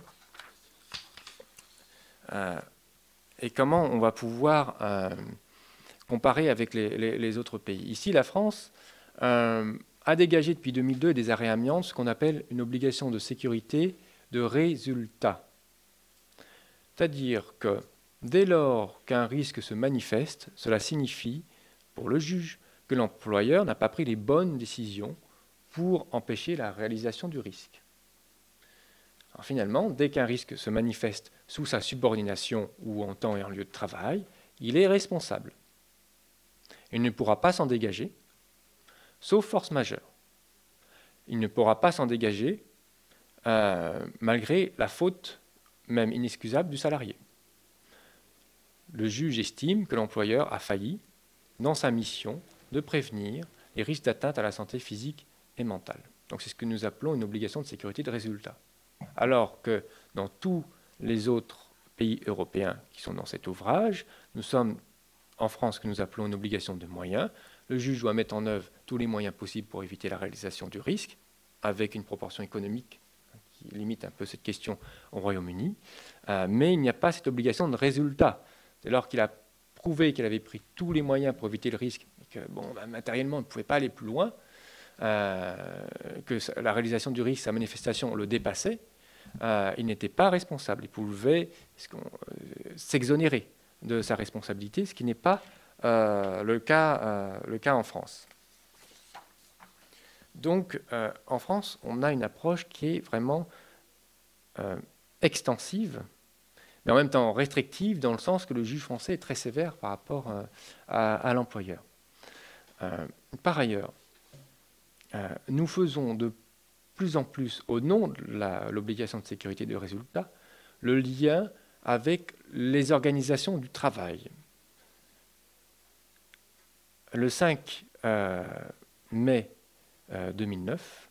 Euh, et comment on va pouvoir euh, comparer avec les, les, les autres pays. Ici, la France euh, a dégagé depuis deux mille deux des arrêts amiantes ce qu'on appelle une obligation de sécurité de résultat. C'est-à-dire que dès lors qu'un risque se manifeste, cela signifie, pour le juge, que l'employeur n'a pas pris les bonnes décisions pour empêcher la réalisation du risque. Alors finalement, dès qu'un risque se manifeste sous sa subordination ou en temps et en lieu de travail, il est responsable. Il ne pourra pas s'en dégager, sauf force majeure. Il ne pourra pas s'en dégager euh, malgré la faute, même inexcusable, du salarié. Le juge estime que l'employeur a failli dans sa mission de prévenir les risques d'atteinte à la santé physique et mentale. Donc c'est ce que nous appelons une obligation de sécurité de résultat. Alors que dans tous les autres pays européens qui sont dans cet ouvrage, nous sommes en France ce que nous appelons une obligation de moyens. Le juge doit mettre en œuvre tous les moyens possibles pour éviter la réalisation du risque, avec une proportion économique qui limite un peu cette question au Royaume-Uni. Euh, mais il n'y a pas cette obligation de résultat. Dès lors qu'il a prouvé qu'il avait pris tous les moyens pour éviter le risque, et que bon, ben, matériellement, il ne pouvait pas aller plus loin, euh, que la réalisation du risque, sa manifestation le dépassait, euh, il n'était pas responsable. Il pouvait euh, s'exonérer de sa responsabilité, ce qui n'est pas euh, le, cas, euh, le cas en France. Donc, euh, en France, on a une approche qui est vraiment euh, extensive, mais en même temps restrictive, dans le sens que le juge français est très sévère par rapport euh, à, à l'employeur. Euh, par ailleurs, euh, nous faisons de plus en plus, au nom de la, l'obligation de sécurité de résultat, le lien avec les organisations du travail. Le cinq euh, mai euh, deux mille neuf,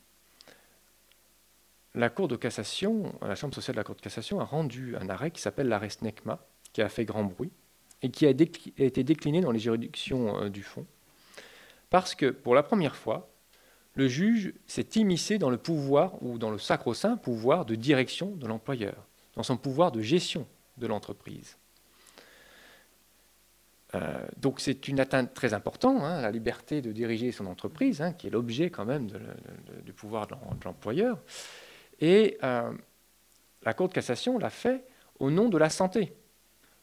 la Cour de cassation, la Chambre sociale de la Cour de cassation a rendu un arrêt qui s'appelle l'arrêt Snecma, qui a fait grand bruit et qui a, décli- a été décliné dans les juridictions euh, du fond, parce que pour la première fois, le juge s'est immiscé dans le pouvoir ou dans le sacro-saint pouvoir de direction de l'employeur, dans son pouvoir de gestion de l'entreprise. Euh, donc c'est une atteinte très importante, hein, à la liberté de diriger son entreprise, hein, qui est l'objet quand même de, de, de, du pouvoir de l'employeur. Et euh, la Cour de cassation l'a fait au nom de la santé. Pourquoi ?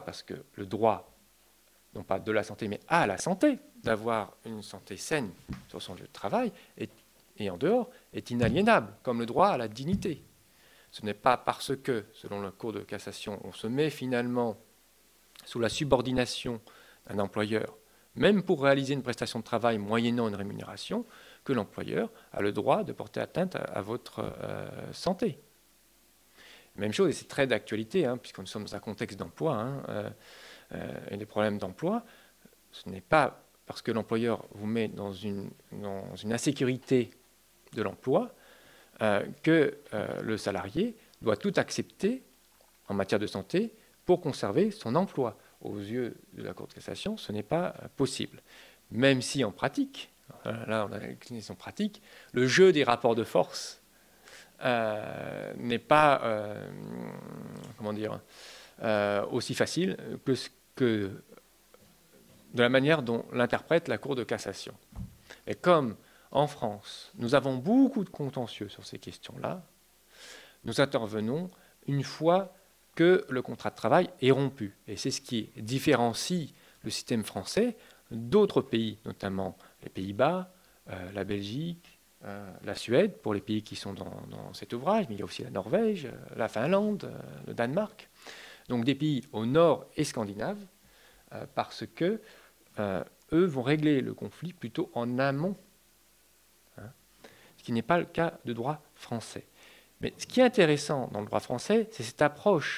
Parce que le droit, non pas de la santé, mais à la santé, d'avoir une santé saine sur son lieu de travail et, et en dehors, est inaliénable, comme le droit à la dignité. Ce n'est pas parce que, selon la Cour de cassation, on se met finalement sous la subordination d'un employeur, même pour réaliser une prestation de travail moyennant une rémunération, que l'employeur a le droit de porter atteinte à, à votre euh, santé. Même chose, et c'est très d'actualité, hein, puisque nous sommes dans un contexte d'emploi, hein, euh, euh, et des problèmes d'emploi, ce n'est pas parce que l'employeur vous met dans une, dans une insécurité de l'emploi euh, que euh, le salarié doit tout accepter en matière de santé pour conserver son emploi. Aux yeux de la Cour de cassation, ce n'est pas euh, possible. Même si en pratique, euh, là on a la déclinaison pratique, le jeu des rapports de force euh, n'est pas euh, comment dire, euh, aussi facile que, que de la manière dont l'interprète la Cour de cassation. Et comme en France, nous avons beaucoup de contentieux sur ces questions-là, nous intervenons une fois que le contrat de travail est rompu. Et c'est ce qui différencie le système français d'autres pays, notamment les Pays-Bas, euh, la Belgique, euh, la Suède, pour les pays qui sont dans, dans cet ouvrage, mais il y a aussi la Norvège, euh, la Finlande, euh, le Danemark. Donc des pays au nord et scandinaves, euh, parce que euh, eux vont régler le conflit plutôt en amont, hein, ce qui n'est pas le cas de droit français. Mais ce qui est intéressant dans le droit français, c'est cette approche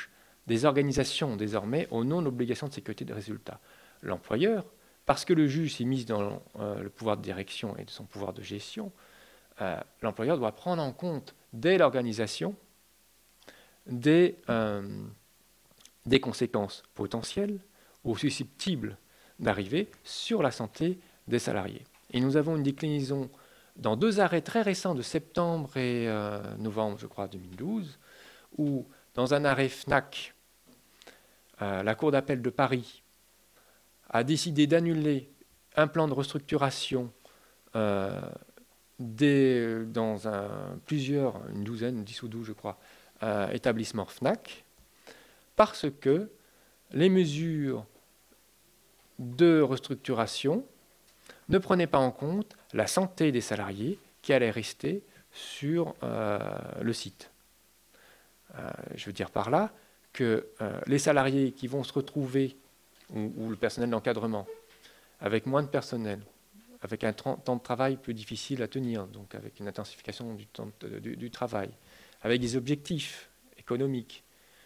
des organisations désormais au nom de l'obligation de sécurité de résultat. L'employeur, parce que le juge s'est mis dans euh, le pouvoir de direction et de son pouvoir de gestion, euh, l'employeur doit prendre en compte dès l'organisation des, euh, des conséquences potentielles ou susceptibles d'arriver sur la santé des salariés. Et nous avons une déclinaison dans deux arrêts très récents de septembre et euh, novembre, je crois, deux mille douze, où dans un arrêt FNAC, euh, la Cour d'appel de Paris a décidé d'annuler un plan de restructuration euh, des, dans un, plusieurs, une douzaine, dix ou douze, je crois, euh, établissements FNAC, parce que les mesures de restructuration ne prenaient pas en compte la santé des salariés qui allaient rester sur euh, le site. Euh, je veux dire par là que euh, les salariés qui vont se retrouver, ou, ou le personnel d'encadrement, avec moins de personnel, avec un temps de travail plus difficile à tenir, donc avec une intensification du temps de, du, du travail, avec des objectifs économiques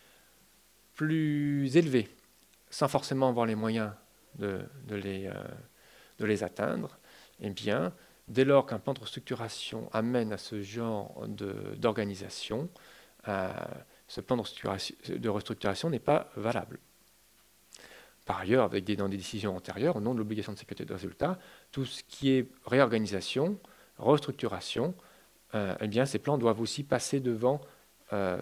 plus élevés, sans forcément avoir les moyens de, de, les, euh, de les atteindre, eh bien, dès lors qu'un plan de restructuration amène à ce genre de, d'organisation, euh, ce plan de restructuration, de restructuration n'est pas valable. Par ailleurs, avec des, dans des décisions antérieures, au nom de l'obligation de sécurité de résultat, tout ce qui est réorganisation, restructuration, euh, eh bien, ces plans doivent aussi passer devant euh,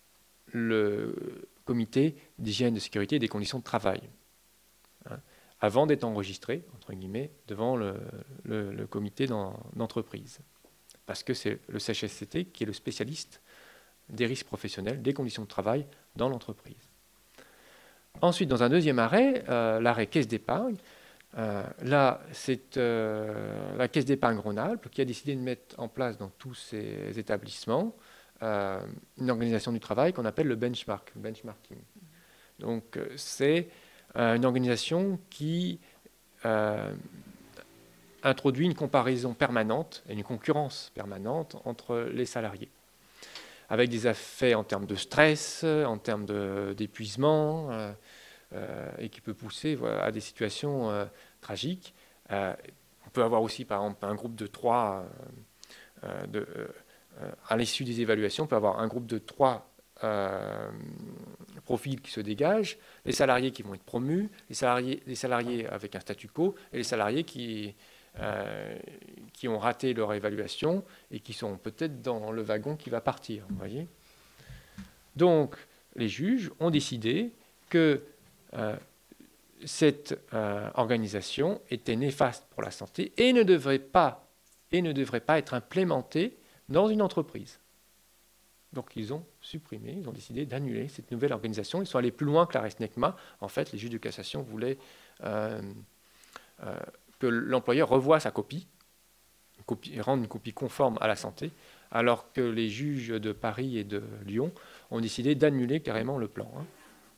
le comité d'hygiène, de sécurité et des conditions de travail, hein, avant d'être enregistrés, entre guillemets, devant le, le, le comité d'entreprise. Parce que c'est le C H S C T qui est le spécialiste des risques professionnels, des conditions de travail dans l'entreprise. Ensuite, dans un deuxième arrêt, euh, l'arrêt caisse d'épargne, euh, là, c'est euh, la caisse d'épargne Rhône-Alpes qui a décidé de mettre en place dans tous ces établissements euh, une organisation du travail qu'on appelle le benchmark, le benchmarking. Donc, euh, c'est euh, une organisation qui euh, introduit une comparaison permanente et une concurrence permanente entre les salariés, avec des effets en termes de stress, en termes de, d'épuisement, euh, euh, et qui peut pousser voilà, à des situations euh, tragiques. Euh, on peut avoir aussi, par exemple, un groupe de trois, euh, de, euh, à l'issue des évaluations, on peut avoir un groupe de trois euh, profils qui se dégagent, les salariés qui vont être promus, les salariés, les salariés avec un statu quo, et les salariés qui... Euh, qui ont raté leur évaluation et qui sont peut-être dans le wagon qui va partir. Vous voyez ? Donc, les juges ont décidé que euh, cette euh, organisation était néfaste pour la santé et ne devrait pas, et ne devrait pas être implémentée dans une entreprise. Donc, ils ont supprimé, ils ont décidé d'annuler cette nouvelle organisation. Ils sont allés plus loin que la SNECMA. En fait, les juges de cassation voulaient... Euh, euh, que l'employeur revoie sa copie, une copie, rendre une copie conforme à la santé, alors que les juges de Paris et de Lyon ont décidé d'annuler carrément le plan. Hein.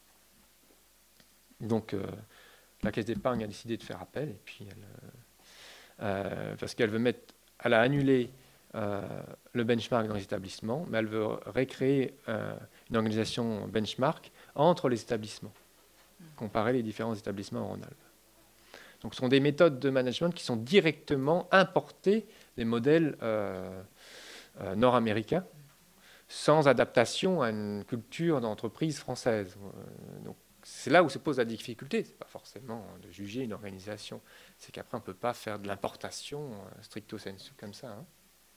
Donc, euh, la Caisse d'épargne a décidé de faire appel, et puis elle, euh, parce qu'elle veut mettre, elle a annulé euh, le benchmark dans les établissements, mais elle veut recréer euh, une organisation benchmark entre les établissements, comparer les différents établissements en Rhône-Alpes. Donc, ce sont des méthodes de management qui sont directement importées des modèles euh, euh, nord-américains, sans adaptation à une culture d'entreprise française. Euh, donc, c'est là où se pose la difficulté. Ce n'est pas forcément de juger une organisation. C'est qu'après, on ne peut pas faire de l'importation euh, stricto sensu comme ça. Hein.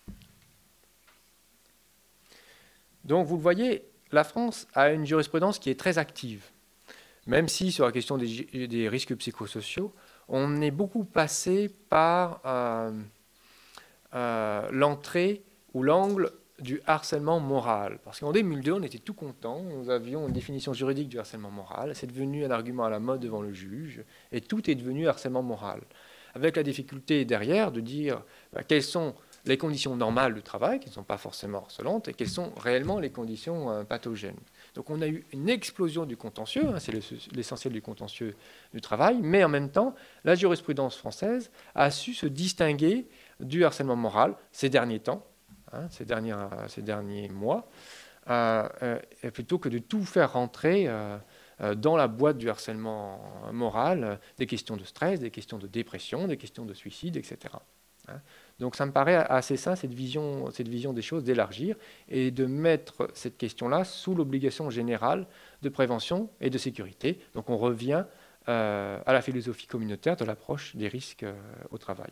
Donc, vous le voyez, la France a une jurisprudence qui est très active. Même si, sur la question des, des risques psychosociaux, on est beaucoup passé par euh, euh, l'entrée ou l'angle du harcèlement moral. Parce qu'en deux mille deux, on était tout contents, nous avions une définition juridique du harcèlement moral, c'est devenu un argument à la mode devant le juge, et tout est devenu harcèlement moral. Avec la difficulté derrière de dire bah, quelles sont les conditions normales du travail, qui ne sont pas forcément harcelantes, et quelles sont réellement les conditions euh, pathogènes. Donc on a eu une explosion du contentieux, hein, c'est le, l'essentiel du contentieux du travail, mais en même temps, la jurisprudence française a su se distinguer du harcèlement moral ces derniers temps, hein, ces, derniers, ces derniers mois, euh, euh, plutôt que de tout faire rentrer euh, euh, dans la boîte du harcèlement moral, euh, des questions de stress, des questions de dépression, des questions de suicide, et cetera. Hein. Donc ça me paraît assez sain, cette vision, cette vision des choses, d'élargir et de mettre cette question-là sous l'obligation générale de prévention et de sécurité. Donc on revient euh, à la philosophie communautaire de l'approche des risques euh, au travail.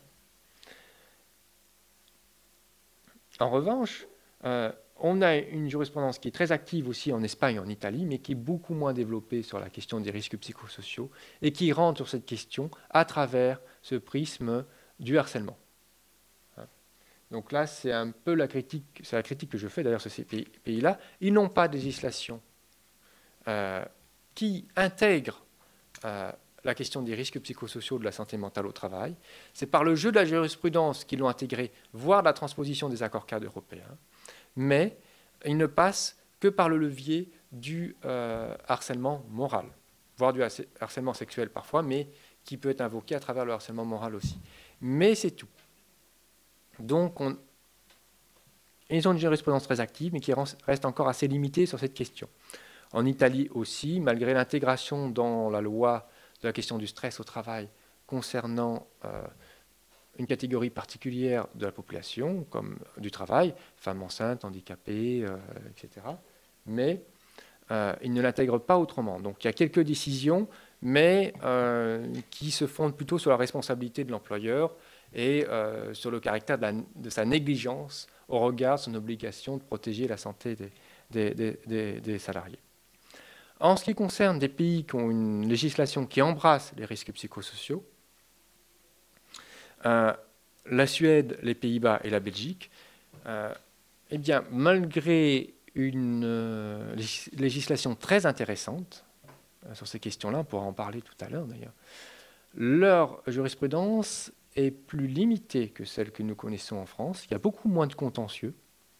En revanche, euh, on a une jurisprudence qui est très active aussi en Espagne et en Italie, mais qui est beaucoup moins développée sur la question des risques psychosociaux et qui rentre sur cette question à travers ce prisme du harcèlement. Donc là, c'est un peu la critique, c'est la critique que je fais d'ailleurs sur ces pays, pays-là. Ils n'ont pas de législation euh, qui intègre euh, la question des risques psychosociaux de la santé mentale au travail. C'est par le jeu de la jurisprudence qu'ils l'ont intégré, voire la transposition des accords cadres européens. Mais ils ne passent que par le levier du euh, harcèlement moral, voire du harcèlement sexuel parfois, mais qui peut être invoqué à travers le harcèlement moral aussi. Mais c'est tout. Donc, on, ils ont une jurisprudence très active, mais qui reste encore assez limitée sur cette question. En Italie aussi, malgré l'intégration dans la loi de la question du stress au travail concernant euh, une catégorie particulière de la population, comme du travail, femmes enceintes, handicapées, euh, et cetera. Mais euh, ils ne l'intègrent pas autrement. Donc, il y a quelques décisions, mais euh, qui se fondent plutôt sur la responsabilité de l'employeur et euh, sur le caractère de, la, de sa négligence au regard de son obligation de protéger la santé des, des, des, des, des salariés. En ce qui concerne des pays qui ont une législation qui embrasse les risques psychosociaux, euh, la Suède, les Pays-Bas et la Belgique, euh, eh bien, malgré une euh, législation très intéressante euh, sur ces questions-là, on pourra en parler tout à l'heure d'ailleurs, leur jurisprudence est plus limitée que celle que nous connaissons en France. Il y a beaucoup moins de contentieux.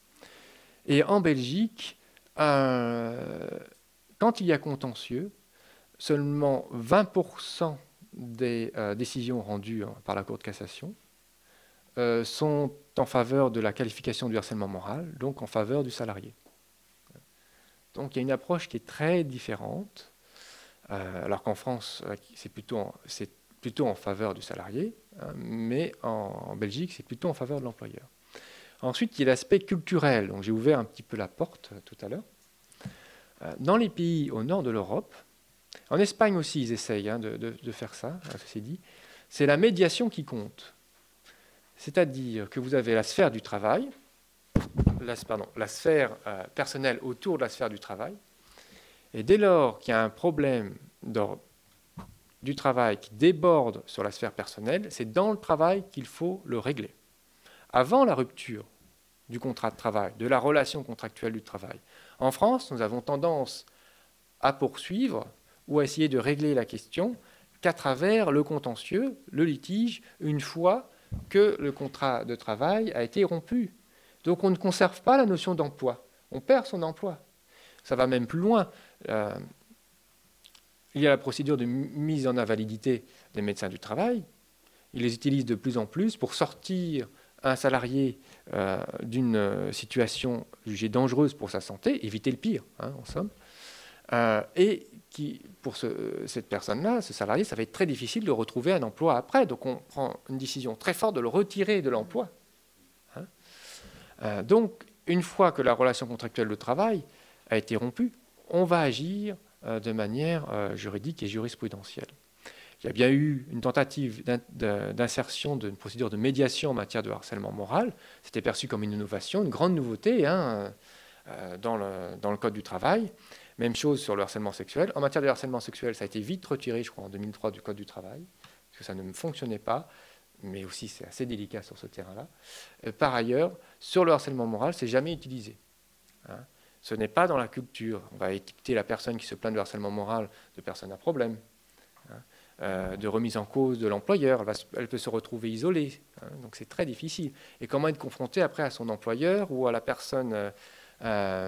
Et en Belgique, euh, quand il y a contentieux, seulement vingt pour cent des euh, décisions rendues hein, par la Cour de cassation euh, sont en faveur de la qualification du harcèlement moral, donc en faveur du salarié. Donc il y a une approche qui est très différente, euh, alors qu'en France, c'est plutôt en, c'est plutôt en faveur du salarié, hein, mais en, en Belgique, c'est plutôt en faveur de l'employeur. Ensuite, il y a l'aspect culturel. Donc, j'ai ouvert un petit peu la porte euh, tout à l'heure. Euh, dans les pays au nord de l'Europe, en Espagne aussi, ils essayent hein, de, de, de faire ça, ceci dit, c'est la médiation qui compte. C'est-à-dire que vous avez la sphère du travail, la, pardon, la sphère euh, personnelle autour de la sphère du travail, et dès lors qu'il y a un problème d'ordre du travail qui déborde sur la sphère personnelle, c'est dans le travail qu'il faut le régler. Avant la rupture du contrat de travail, de la relation contractuelle du travail, en France, nous avons tendance à poursuivre ou à essayer de régler la question qu'à travers le contentieux, le litige, une fois que le contrat de travail a été rompu. Donc on ne conserve pas la notion d'emploi, on perd son emploi. Ça va même plus loin. Euh, Il y a la procédure de mise en invalidité des médecins du travail. Ils les utilisent de plus en plus pour sortir un salarié euh, d'une situation jugée dangereuse pour sa santé, éviter le pire, hein, en somme. Euh, et qui, pour ce, cette personne-là, ce salarié, ça va être très difficile de retrouver un emploi après. Donc on prend une décision très forte de le retirer de l'emploi. Hein. Euh, donc, une fois que la relation contractuelle de travail a été rompue, on va agir de manière euh, juridique et jurisprudentielle. Il y a bien eu une tentative d'insertion d'une procédure de médiation en matière de harcèlement moral. C'était perçu comme une innovation, une grande nouveauté hein, euh, dans, le, dans le Code du travail. Même chose sur le harcèlement sexuel. En matière de harcèlement sexuel, ça a été vite retiré, je crois, en deux mille trois du Code du travail, parce que ça ne fonctionnait pas, mais aussi c'est assez délicat sur ce terrain-là. Euh, par ailleurs, sur le harcèlement moral, c'est jamais utilisé. Hein. Ce n'est pas dans la culture. On va étiqueter la personne qui se plaint de harcèlement moral de personne à problème, hein, euh, de remise en cause de l'employeur. Elle, va, elle peut se retrouver isolée, hein, donc c'est très difficile. Et comment être confronté après à son employeur ou à la personne euh, euh,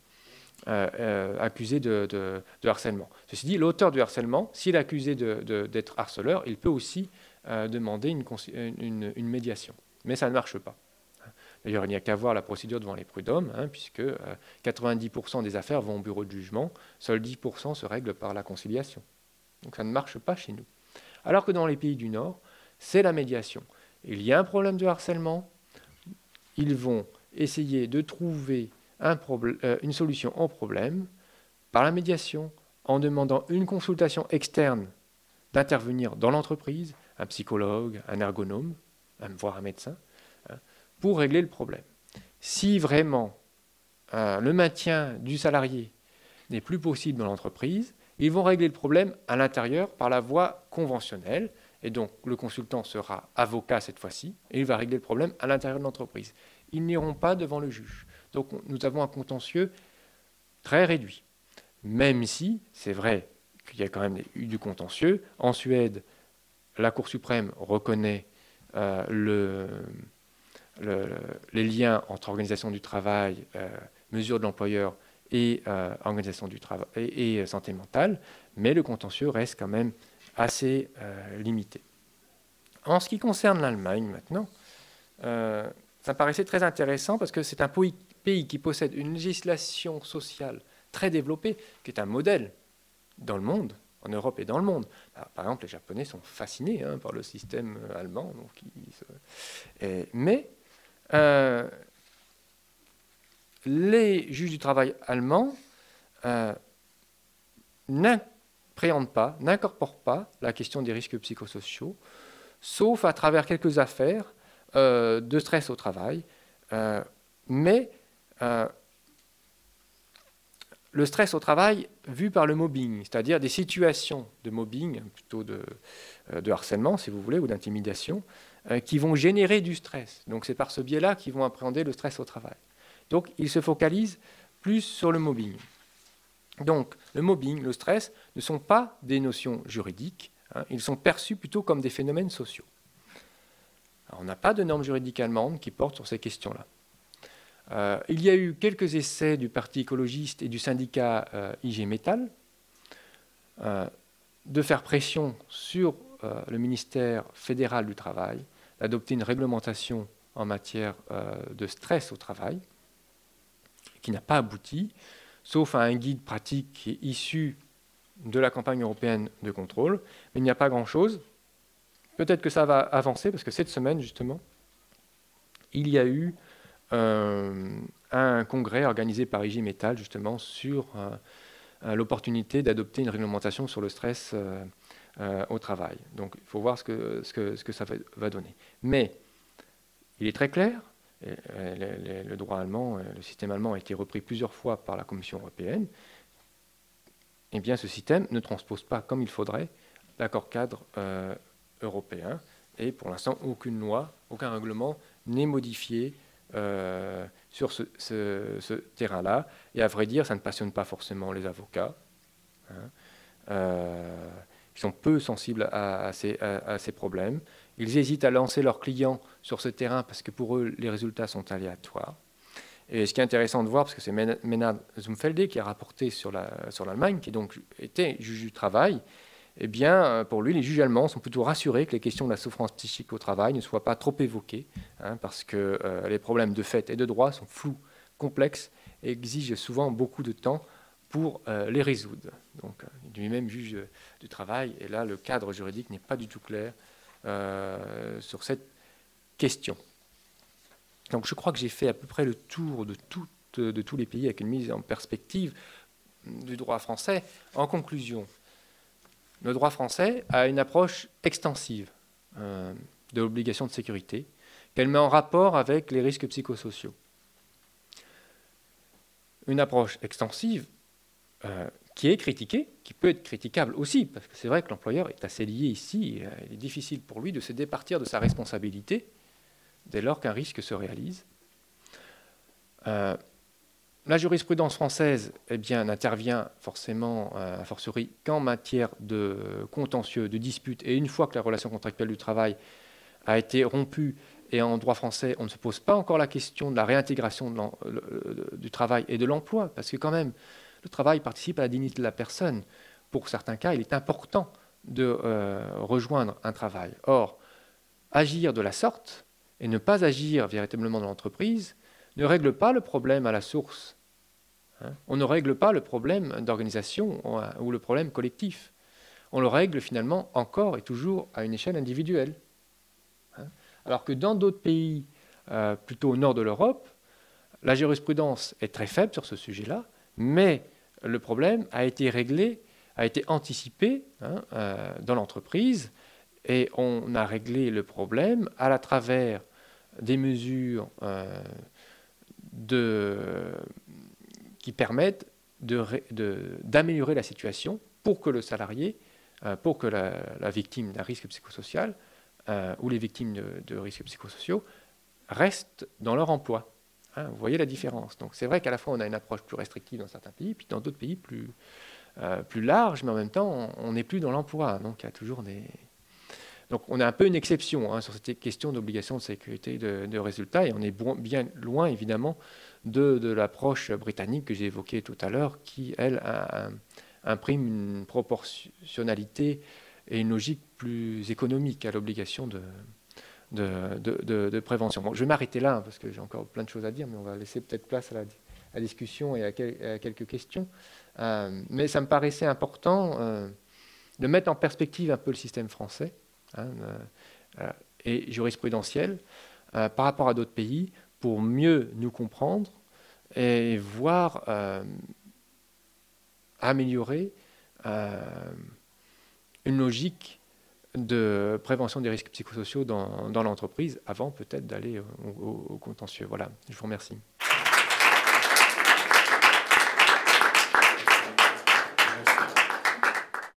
euh, accusée de, de, de harcèlement. Ceci dit, l'auteur du harcèlement, s'il est accusé de, de, d'être harceleur, il peut aussi euh, demander une, une, une médiation. Mais ça ne marche pas. D'ailleurs, il n'y a qu'à voir la procédure devant les prud'hommes, hein, puisque euh, quatre-vingt-dix pour cent des affaires vont au bureau de jugement, seuls dix pour cent se règlent par la conciliation. Donc ça ne marche pas chez nous. Alors que dans les pays du Nord, c'est la médiation. Il y a un problème de harcèlement, ils vont essayer de trouver un problème, euh, une solution au problème par la médiation, en demandant une consultation externe d'intervenir dans l'entreprise, un psychologue, un ergonome, même voire un médecin, hein, pour régler le problème. Si vraiment euh, le maintien du salarié n'est plus possible dans l'entreprise, ils vont régler le problème à l'intérieur par la voie conventionnelle, et donc le consultant sera avocat cette fois-ci, et il va régler le problème à l'intérieur de l'entreprise. Ils n'iront pas devant le juge. Donc nous avons un contentieux très réduit. Même si, c'est vrai qu'il y a quand même eu du contentieux. En Suède, la Cour suprême reconnaît euh, le, le, le, les liens entre organisation du travail, euh, mesures de l'employeur et euh, organisation du travail et, et santé mentale, mais le contentieux reste quand même assez euh, limité. En ce qui concerne l'Allemagne maintenant, euh, ça me paraissait très intéressant parce que c'est un pays qui possède une législation sociale très développée, qui est un modèle dans le monde, en Europe et dans le monde. Alors, par exemple, les Japonais sont fascinés hein, par le système allemand. Donc ils se... et, mais euh, les juges du travail allemands euh, n'appréhendent pas, n'incorporent pas la question des risques psychosociaux, sauf à travers quelques affaires euh, de stress au travail. Euh, mais euh, le stress au travail vu par le mobbing, c'est-à-dire des situations de mobbing, plutôt de, de harcèlement, si vous voulez, ou d'intimidation, euh, qui vont générer du stress. Donc c'est par ce biais-là qu'ils vont appréhender le stress au travail. Donc ils se focalisent plus sur le mobbing. Donc le mobbing, le stress, ne sont pas des notions juridiques, hein, ils sont perçus plutôt comme des phénomènes sociaux. Alors, on n'a pas de normes juridiques allemandes qui portent sur ces questions-là. Euh, il y a eu quelques essais du Parti écologiste et du syndicat euh, I G Metall euh, de faire pression sur euh, le ministère fédéral du Travail, d'adopter une réglementation en matière euh, de stress au travail, qui n'a pas abouti, sauf à un guide pratique qui est issu de la campagne européenne de contrôle, mais il n'y a pas grand-chose. Peut-être que ça va avancer, parce que cette semaine, justement, il y a eu Euh, un congrès organisé par I G Metall justement sur euh, l'opportunité d'adopter une réglementation sur le stress euh, euh, au travail. Donc il faut voir ce que, ce que, ce que ça va, va donner. Mais il est très clair, et, et, le, le droit allemand, le système allemand a été repris plusieurs fois par la Commission européenne, eh bien ce système ne transpose pas comme il faudrait l'accord cadre euh, européen, et pour l'instant aucune loi, aucun règlement n'est modifié Euh, sur ce, ce, ce terrain-là. Et à vrai dire, ça ne passionne pas forcément les avocats. Hein. Euh, ils sont peu sensibles à, à, ces, à, à ces problèmes. Ils hésitent à lancer leurs clients sur ce terrain parce que pour eux, les résultats sont aléatoires. Et ce qui est intéressant de voir, parce que c'est Menard Zumfelde qui a rapporté sur, la, sur l'Allemagne, qui donc était juge du travail, eh bien, pour lui, les juges allemands sont plutôt rassurés que les questions de la souffrance psychique au travail ne soient pas trop évoquées, hein, parce que euh, les problèmes de fait et de droit sont flous, complexes et exigent souvent beaucoup de temps pour euh, les résoudre. Donc, lui-même juge du travail, et là, le cadre juridique n'est pas du tout clair euh, sur cette question. Donc, je crois que j'ai fait à peu près le tour de, tout, de tous les pays avec une mise en perspective du droit français. En conclusion, le droit français a une approche extensive euh, de l'obligation de sécurité qu'elle met en rapport avec les risques psychosociaux. Une approche extensive euh, qui est critiquée, qui peut être critiquable aussi, parce que c'est vrai que l'employeur est assez lié ici, euh, il est difficile pour lui de se départir de sa responsabilité dès lors qu'un risque se réalise. Euh, La jurisprudence française eh bien, n'intervient forcément, euh, a fortiori, qu'en matière de contentieux, de dispute, et une fois que la relation contractuelle du travail a été rompue, et en droit français, on ne se pose pas encore la question de la réintégration de le, du travail et de l'emploi, parce que quand même, le travail participe à la dignité de la personne. Pour certains cas, il est important de euh, rejoindre un travail. Or, agir de la sorte et ne pas agir véritablement dans l'entreprise ne règle pas le problème à la source. Hein. On ne règle pas le problème d'organisation ou le problème collectif. On le règle finalement encore et toujours à une échelle individuelle. Hein. Alors que dans d'autres pays, euh, plutôt au nord de l'Europe, la jurisprudence est très faible sur ce sujet-là, mais le problème a été réglé, a été anticipé hein, euh, dans l'entreprise, et on a réglé le problème à la travers des mesures euh, de, qui permettent de, de, d'améliorer la situation pour que le salarié, euh, pour que la, la victime d'un risque psychosocial euh, ou les victimes de, de risques psychosociaux restent dans leur emploi. Hein, vous voyez la différence. Donc c'est vrai qu'à la fois on a une approche plus restrictive dans certains pays, puis dans d'autres pays plus, euh, plus large, mais en même temps on n'est plus dans l'emploi. Donc il y a toujours des... Donc on a un peu une exception hein, sur cette question d'obligation de sécurité de, de résultats, et on est bon, bien loin évidemment de, de l'approche britannique que j'ai évoquée tout à l'heure, qui elle a, a, imprime une proportionnalité et une logique plus économique à l'obligation de, de, de, de, de prévention. Bon, je vais m'arrêter là hein, parce que j'ai encore plein de choses à dire, mais on va laisser peut-être place à la, à la discussion et à, quel, à quelques questions. Euh, mais ça me paraissait important euh, de mettre en perspective un peu le système français. Hein, euh, et jurisprudentielle euh, par rapport à d'autres pays pour mieux nous comprendre et voir euh, améliorer euh, une logique de prévention des risques psychosociaux dans, dans l'entreprise avant peut-être d'aller au, au, au contentieux. Voilà, je vous remercie.